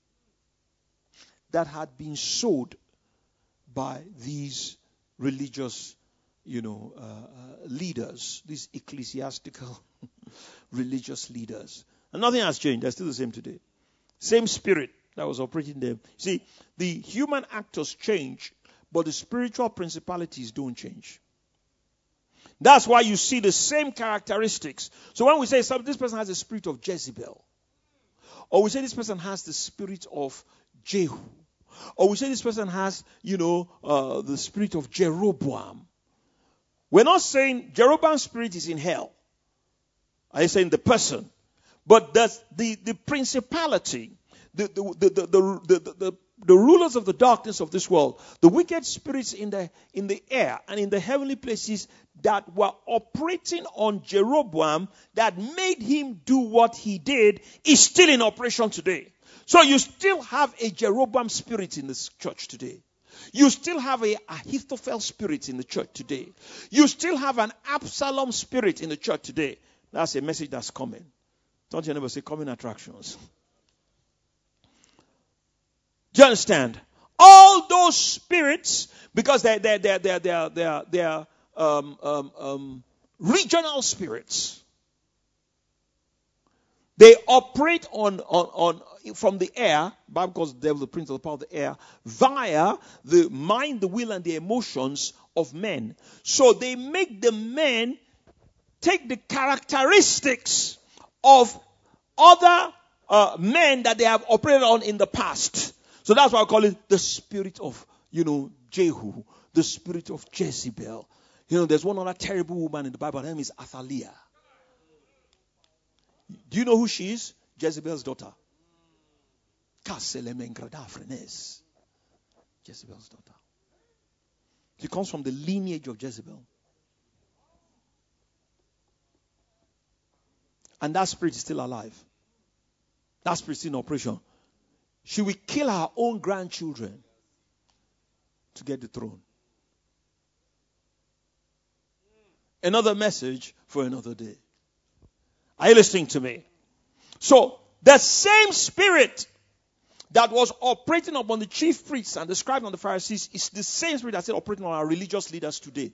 that had been sowed by these religious, you know, uh, uh, leaders, these ecclesiastical religious leaders. And nothing has changed. They're still the same today. Same spirit that was operating them. See, the human actors change, but the spiritual principalities don't change. That's why you see the same characteristics. So when we say some, this person has the spirit of Jezebel, or we say this person has the spirit of, Jehu. Or we say this person has, you know, uh, the spirit of Jeroboam. We're not saying Jeroboam's spirit is in hell. I'm saying the person. But that's the, the principality, the, the, the, the, the, the, the, the rulers of the darkness of this world, the wicked spirits in the, in the air and in the heavenly places that were operating on Jeroboam, that made him do what he did, is still in operation today. So you still have a Jeroboam spirit in this church today. You still have a Ahithophel spirit in the church today. You still have an Absalom spirit in the church today. That's a message that's coming. Don't you never say coming attractions? Do you understand? All those spirits, because they're, they're, they're, they're, they're, they're, they're um, um, um, regional spirits. They operate on, on, on from the air, Bible calls the devil the prince of the power of the air, via the mind, the will, and the emotions of men. So they make the men take the characteristics of other uh, men that they have operated on in the past. So that's why I call it the spirit of, you know, Jehu, the spirit of Jezebel. You know, there's one other terrible woman in the Bible. Her name is Athaliah. Do you know who she is? Jezebel's daughter. Jezebel's daughter. She comes from the lineage of Jezebel. And that spirit is still alive. That spirit is still in operation. She will kill her own grandchildren to get the throne. Another message for another day. Are you listening to me? So, the same spirit that was operating upon the chief priests and the scribes and the Pharisees is the same spirit that's still operating on our religious leaders today.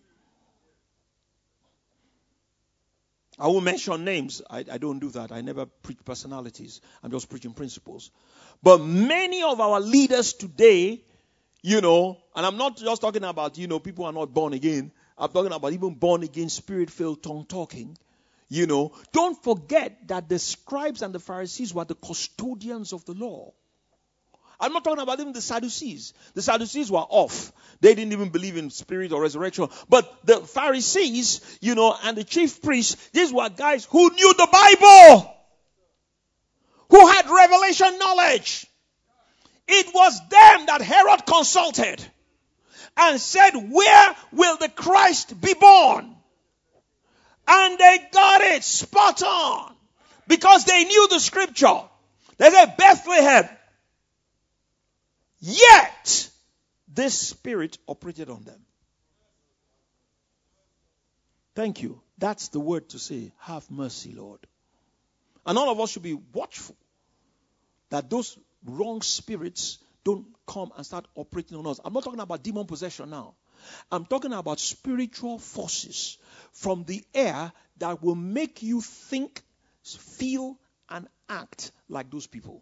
I won't mention names. I, I don't do that. I never preach personalities. I'm just preaching principles. But many of our leaders today, you know, and I'm not just talking about, you know, people who are not born again. I'm talking about even born again, spirit-filled, tongue-talking. You know, don't forget that the scribes and the Pharisees were the custodians of the law. I'm not talking about even the Sadducees. The Sadducees were off. They didn't even believe in spirit or resurrection. But the Pharisees, you know, and the chief priests, these were guys who knew the Bible, who had revelation knowledge. It was them that Herod consulted and said, where will the Christ be born? And they got it spot on. Because they knew the scripture. They said Bethlehem. Yet, this spirit operated on them. Thank you. That's the word to say, have mercy, Lord. And all of us should be watchful that those wrong spirits don't come and start operating on us. I'm not talking about demon possession now. I'm talking about spiritual forces from the air that will make you think, feel, and act like those people.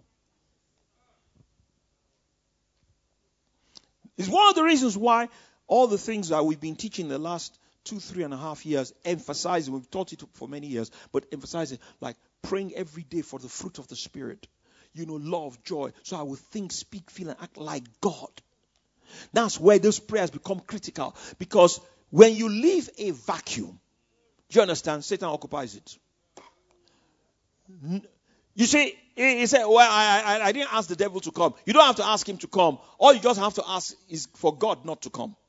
It's one of the reasons why all the things that we've been teaching the last two, three and a half years, emphasizing, we've taught it for many years, but emphasizing, like praying every day for the fruit of the Spirit. You know, love, joy, so I will think, speak, feel, and act like God. That's where those prayers become critical. Because when you leave a vacuum, do you understand? Satan occupies it. You see, he said, well, I, I, I didn't ask the devil to come. You don't have to ask him to come. All you just have to ask is for God not to come.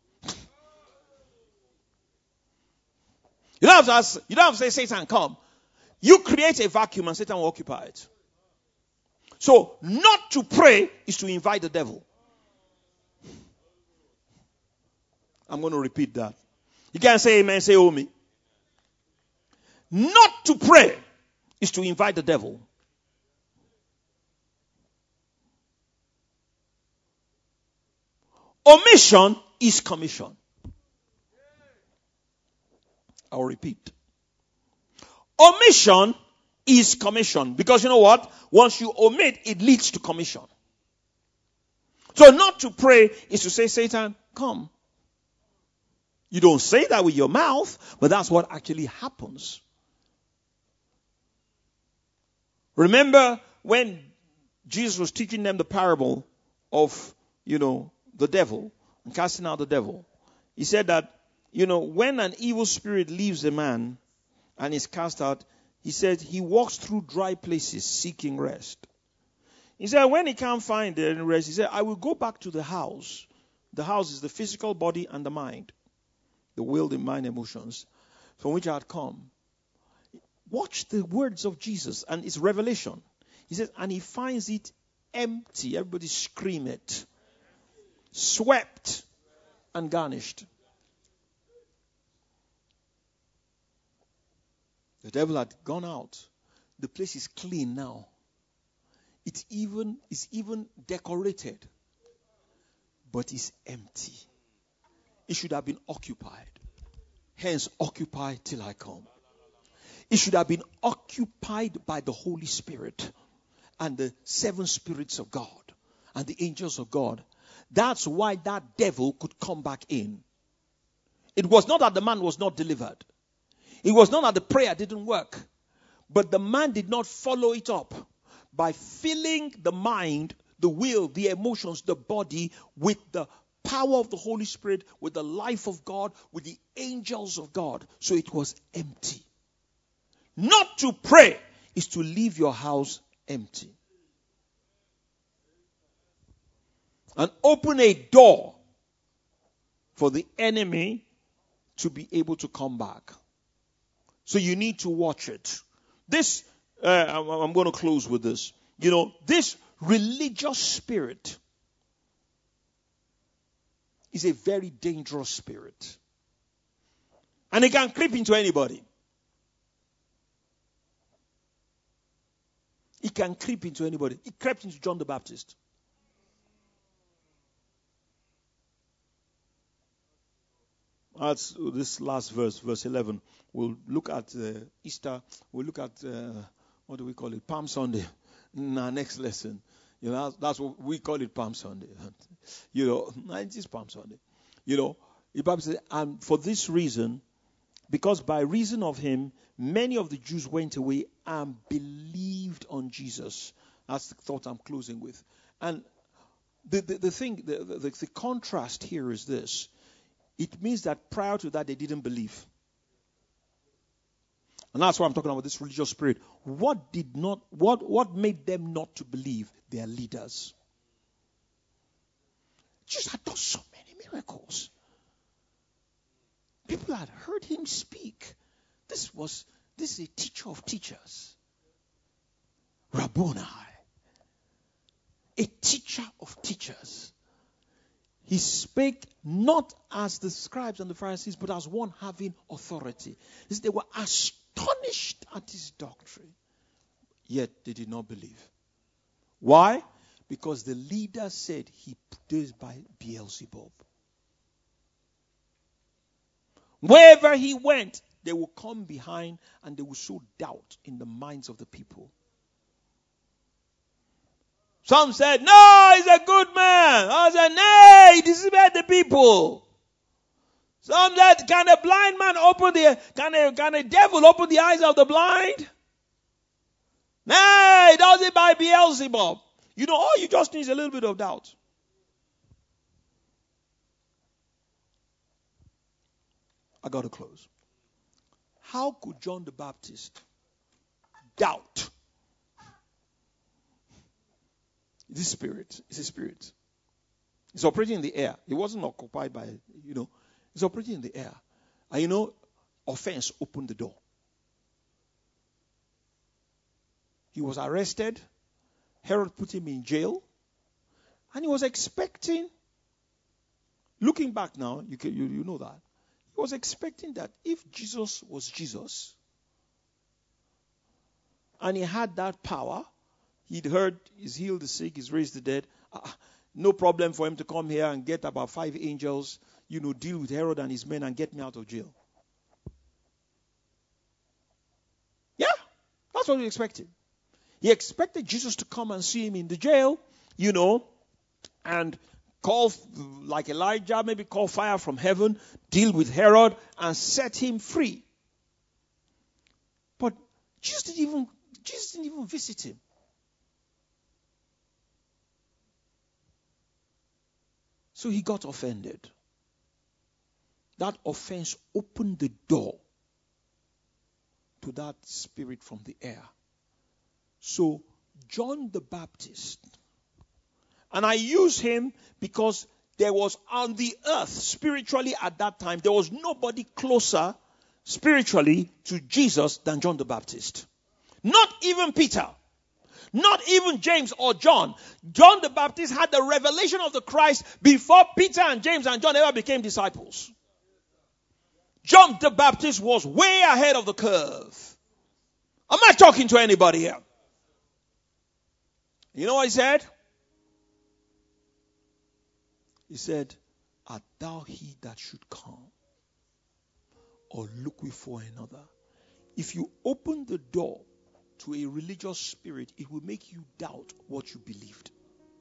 You don't have to ask, you don't have to say, Satan, come. You create a vacuum and Satan will occupy it. So, not to pray is to invite the devil. I'm going to repeat that. You can't say amen, say oh me. Not to pray is to invite the devil. Omission is commission. I'll repeat. Omission is commission. Because you know what? Once you omit, it leads to commission. So not to pray is to say, Satan, come. You don't say that with your mouth, but that's what actually happens. Remember when Jesus was teaching them the parable of, you know, the devil and casting out the devil. He said that, you know, when an evil spirit leaves a man and is cast out, he said he walks through dry places seeking rest. He said when he can't find any rest, he said, I will go back to the house. The house is the physical body and the mind. The will, the mind, emotions, from which I had come. Watch the words of Jesus and its revelation. He says, and he finds it empty. Everybody scream it. Swept and garnished. The devil had gone out. The place is clean now. It's even, it's even decorated. But it's empty. It should have been occupied. Hence, occupy till I come. It should have been occupied by the Holy Spirit and the seven spirits of God and the angels of God. That's why that devil could come back in. It was not that the man was not delivered. It was not that the prayer didn't work. But the man did not follow it up by filling the mind, the will, the emotions, the body with the power of the Holy Spirit, with the life of God, with the angels of God. So it was empty. Not to pray is to leave your house empty. And open a door for the enemy to be able to come back. So you need to watch it. This, uh, I'm going to close with this. You know, this religious spirit is a very dangerous spirit. And it can creep into anybody. It can creep into anybody. It crept into John the Baptist. That's this last verse, verse eleven. We'll look at uh, Easter. We'll look at, uh, what do we call it? Palm Sunday in our next lesson. You know, that's what we call it, Palm Sunday. You know, it is Palm Sunday. You know, the Bible says, and for this reason, because by reason of him, many of the Jews went away and believed on Jesus. That's the thought I'm closing with. And the, the, the thing, the, the, the contrast here is this. It means that prior to that, they didn't believe. And that's why I'm talking about this religious spirit. What did not, what, what made them not to believe? Their leaders. Jesus had done so many miracles. People had heard him speak. This was, this is a teacher of teachers. Rabboni. A teacher of teachers. He spake not as the scribes and the Pharisees, but as one having authority. They were astonished at his doctrine. Yet they did not believe. Why? Because the leader said he did it by Beelzebub. Wherever he went, they will come behind and they will sow doubt in the minds of the people. Some said, no, he's a good man. I said, nay, he deceived the people. Some said, can a blind man open the, can a, can a devil open the eyes of the blind? Nay, he does it by Beelzebub. You know, all you just need is a little bit of doubt. I got to close. How could John the Baptist doubt? This spirit is a spirit. It's operating in the air. It wasn't occupied by, you know, it's operating in the air. And you know, offense opened the door. He was arrested. Herod put him in jail. And he was expecting, looking back now, you, can, you, you know that, he was expecting that if Jesus was Jesus, and he had that power, he'd heard, he's healed the sick, he's raised the dead. Uh, no problem for him to come here and get about five angels, you know, deal with Herod and his men and get me out of jail. Yeah, that's what he expected. He expected Jesus to come and see him in the jail, you know, and call, like Elijah, maybe call fire from heaven, deal with Herod, and set him free. But Jesus didn't even, Jesus didn't even visit him. So he got offended. That offense opened the door to that spirit from the air. So John the Baptist, and I use him because there was on the earth, spiritually at that time, there was nobody closer spiritually to Jesus than John the Baptist. Not even Peter. Not even James or John. John the Baptist had the revelation of the Christ before Peter and James and John ever became disciples. John the Baptist was way ahead of the curve. Am I talking to anybody here? You know what he said? He said, art thou he that should come? Or look we for another? If you open the door to a religious spirit, it will make you doubt what you believed.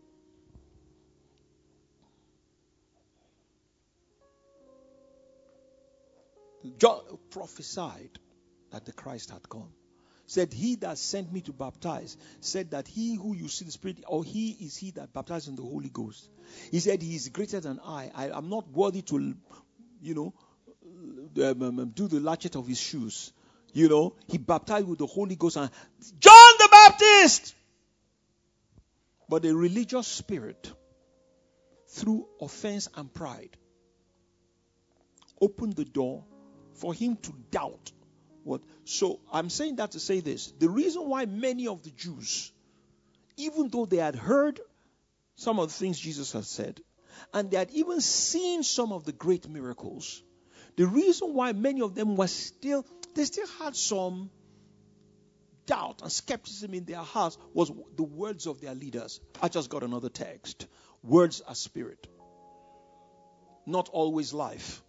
John prophesied that the Christ had come. Said, he that sent me to baptize, said that he who you see the Spirit, or he is he that baptizes in the Holy Ghost. He said, he is greater than I. I am not worthy to, you know, um, um, do the latchet of his shoes. You know, he baptized with the Holy Ghost. And John the Baptist! But a religious spirit, through offense and pride, opened the door for him to doubt. What? So I'm saying that to say this. The reason why many of the Jews, even though they had heard some of the things Jesus had said, and they had even seen some of the great miracles, the reason why many of them were still, they still had some doubt and skepticism in their hearts was the words of their leaders. I just got another text. Words are spirit. Not always life.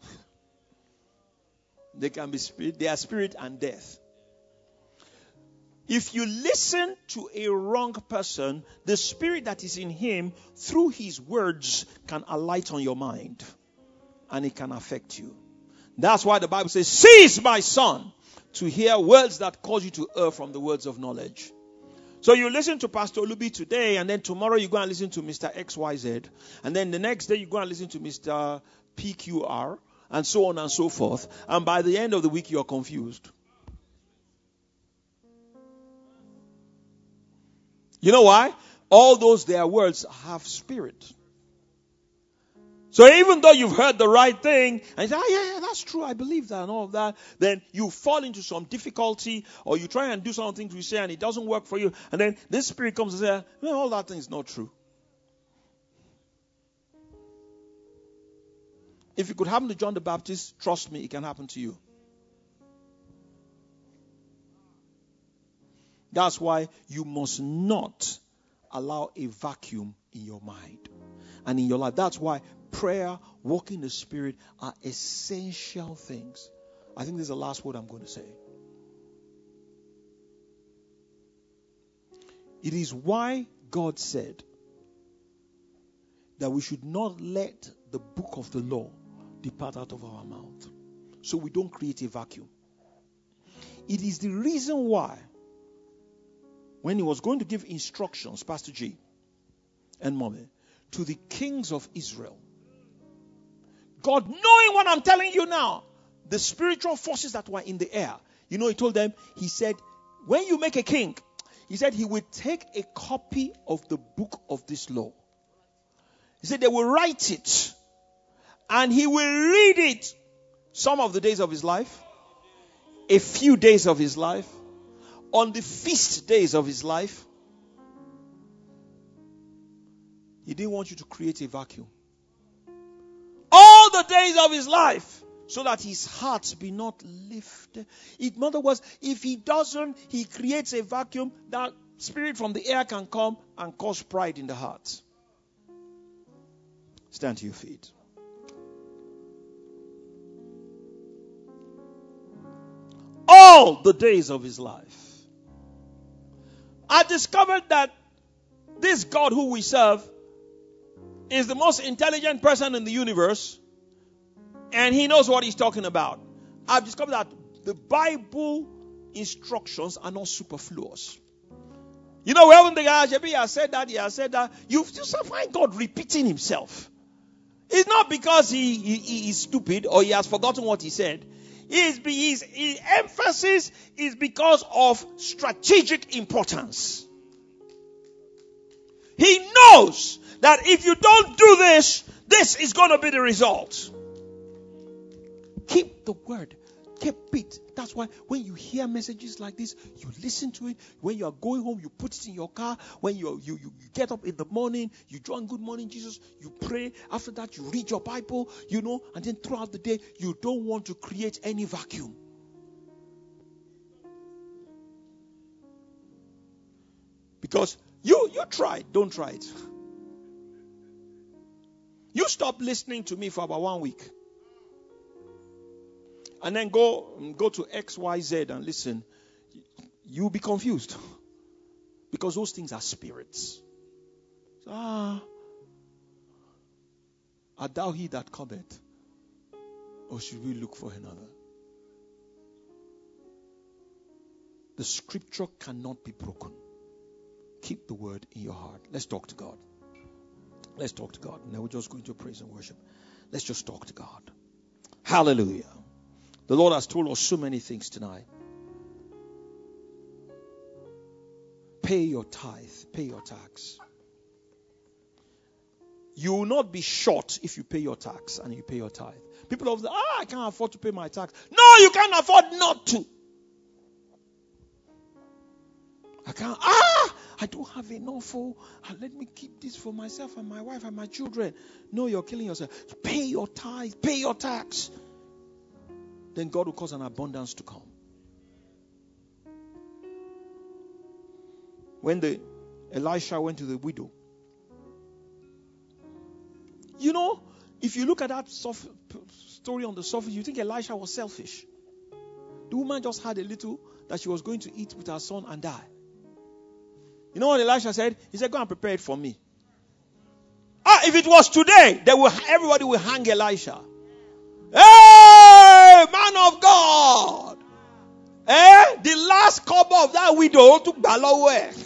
They can be spirit. They are spirit and death. If you listen to a wrong person, the spirit that is in him, through his words, can alight on your mind. And it can affect you. That's why the Bible says, cease, my son, to hear words that cause you to err from the words of knowledge. So you listen to Pastor Olubi today, and then tomorrow you go and listen to Mister X Y Z. And then the next day you go and listen to Mister P Q R. And so on and so forth. And by the end of the week, you're confused. You know why? All those their words have spirit. So even though you've heard the right thing, and you say, oh, yeah, yeah, that's true, I believe that and all of that, then you fall into some difficulty, or you try and do something to say and it doesn't work for you, and then this spirit comes and says, well, all that thing is not true. If it could happen to John the Baptist, trust me, it can happen to you. That's why you must not allow a vacuum in your mind and in your life. That's why prayer, walking in the Spirit are essential things. I think this is the last word I'm going to say. It is why God said that we should not let the book of the law depart out of our mouth, so we don't create a vacuum. It is the reason why when he was going to give instructions, Pastor G and Mommy, to the kings of Israel, God, knowing what I'm telling you now, the spiritual forces that were in the air, you know, he told them, he said, when you make a king, he said he will take a copy of the book of this law. He said they will write it and he will read it some of the days of his life, a few days of his life, on the feast days of his life. He didn't want you to create a vacuum. All the days of his life, so that his heart be not lifted. In other words, if he doesn't, he creates a vacuum, that spirit from the air can come and cause pride in the heart. Stand to your feet. All the days of his life, I discovered that this God who we serve is the most intelligent person in the universe, and he knows what he's talking about. I've discovered that the Bible instructions are not superfluous. You know, when the guy has said that, he has said that, you just find God repeating himself. It's not because he, he, he is stupid or he has forgotten what he said. His, his, his emphasis is because of strategic importance. He knows that if you don't do this, this is going to be the result. Keep the word. Keep it. That's why when you hear messages like this, you listen to it. When you are going home, you put it in your car. When you, you, you get up in the morning, you join Good Morning Jesus, you pray. After that, you read your Bible, you know, and then throughout the day, you don't want to create any vacuum. Because you, you try it. Don't try it. You stop listening to me for about one week. And then go go to X Y Z and listen. You'll be confused. Because those things are spirits. Ah, art thou he that cometh? Or should we look for another? The scripture cannot be broken. Keep the word in your heart. Let's talk to God. Let's talk to God. Now we're just going to praise and worship. Let's just talk to God. Hallelujah. The Lord has told us so many things tonight. Pay your tithe. Pay your tax. You will not be short if you pay your tax and you pay your tithe. People often say, ah, I can't afford to pay my tax. No, you can't afford not to. I can't. Ah, I don't have enough. Oh, let me keep this for myself and my wife and my children. No, you're killing yourself. Pay your tithe. Pay your tax. Then God will cause an abundance to come. When the Elisha went to the widow, you know, if you look at that soft story on the surface, you think Elisha was selfish. The woman just had a little that she was going to eat with her son and die. You know what Elisha said? He said, go and prepare it for me. Ah, if it was today, they will, everybody will hang Elisha. Hey, man of God. Eh? The last cover of that widow took Balawe.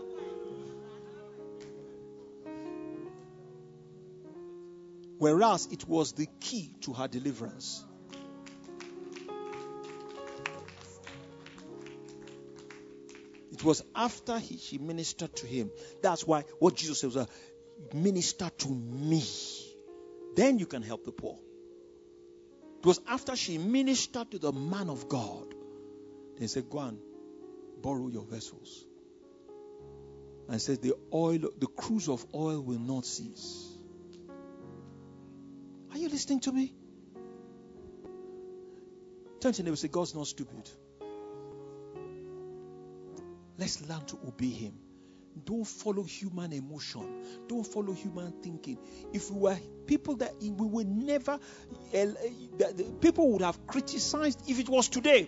Whereas it was the key to her deliverance. It was after he, she ministered to him. That's why what Jesus said was, minister to me. Then you can help the poor. It was after she ministered to the man of God. They said, go and borrow your vessels. And said, the oil, the cruise of oil will not cease. Are you listening to me? Turn to your neighbor and say, God's not stupid. Let's learn to obey him. Don't follow human emotion. Don't follow human thinking. If we were people that we would never, uh, people would have criticized if it was today.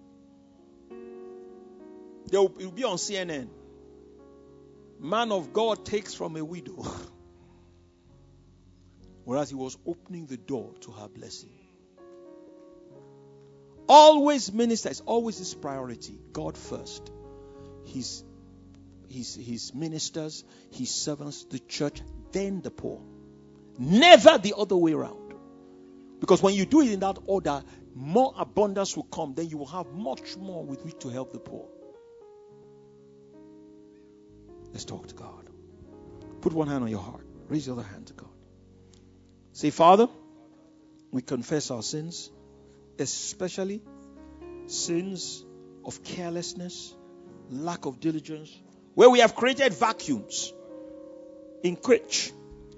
They will, it will be on C N N. Man of God takes from a widow. Whereas he was opening the door to her blessing. Always minister is always his priority. God first. His His, his ministers, his servants, the church, then the poor. Never the other way around. Because when you do it in that order, more abundance will come. Then you will have much more with which to help the poor. Let's talk to God. Put one hand on your heart. Raise the other hand to God. Say, Father, we confess our sins, especially sins of carelessness, lack of diligence, where we have created vacuums in which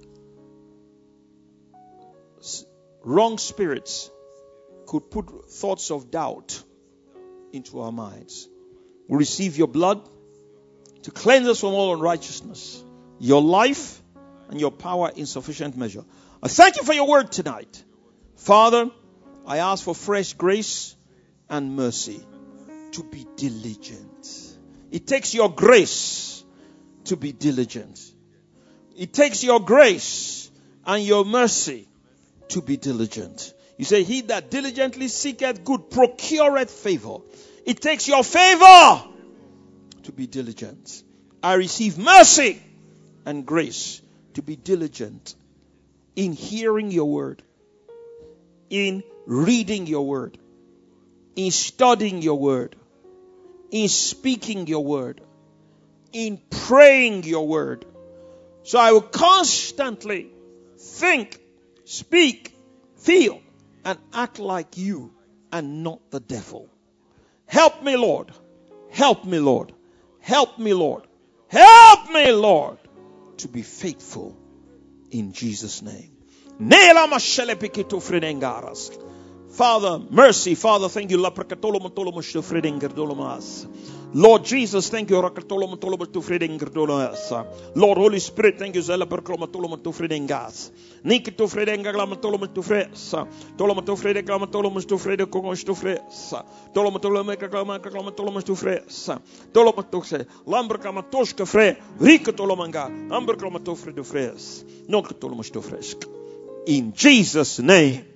wrong spirits could put thoughts of doubt into our minds. We receive your blood to cleanse us from all unrighteousness, your life and your power in sufficient measure. I thank you for your word tonight. Father, I ask for fresh grace and mercy to be diligent. It takes your grace to be diligent. It takes your grace and your mercy to be diligent. You say, he that diligently seeketh good procureth favor. It takes your favor to be diligent. I receive mercy and grace to be diligent in hearing your word, in reading your word, in studying your word, in speaking your word, in praying your word. So I will constantly think, speak, feel, and act like you and not the devil. Help me, Lord. Help me, Lord. Help me, Lord. Help me, Lord, to be faithful in Jesus' name. Father, mercy. Father, thank you. Lord Jesus, thank you. Lord Holy Spirit, thank you. In Jesus' name.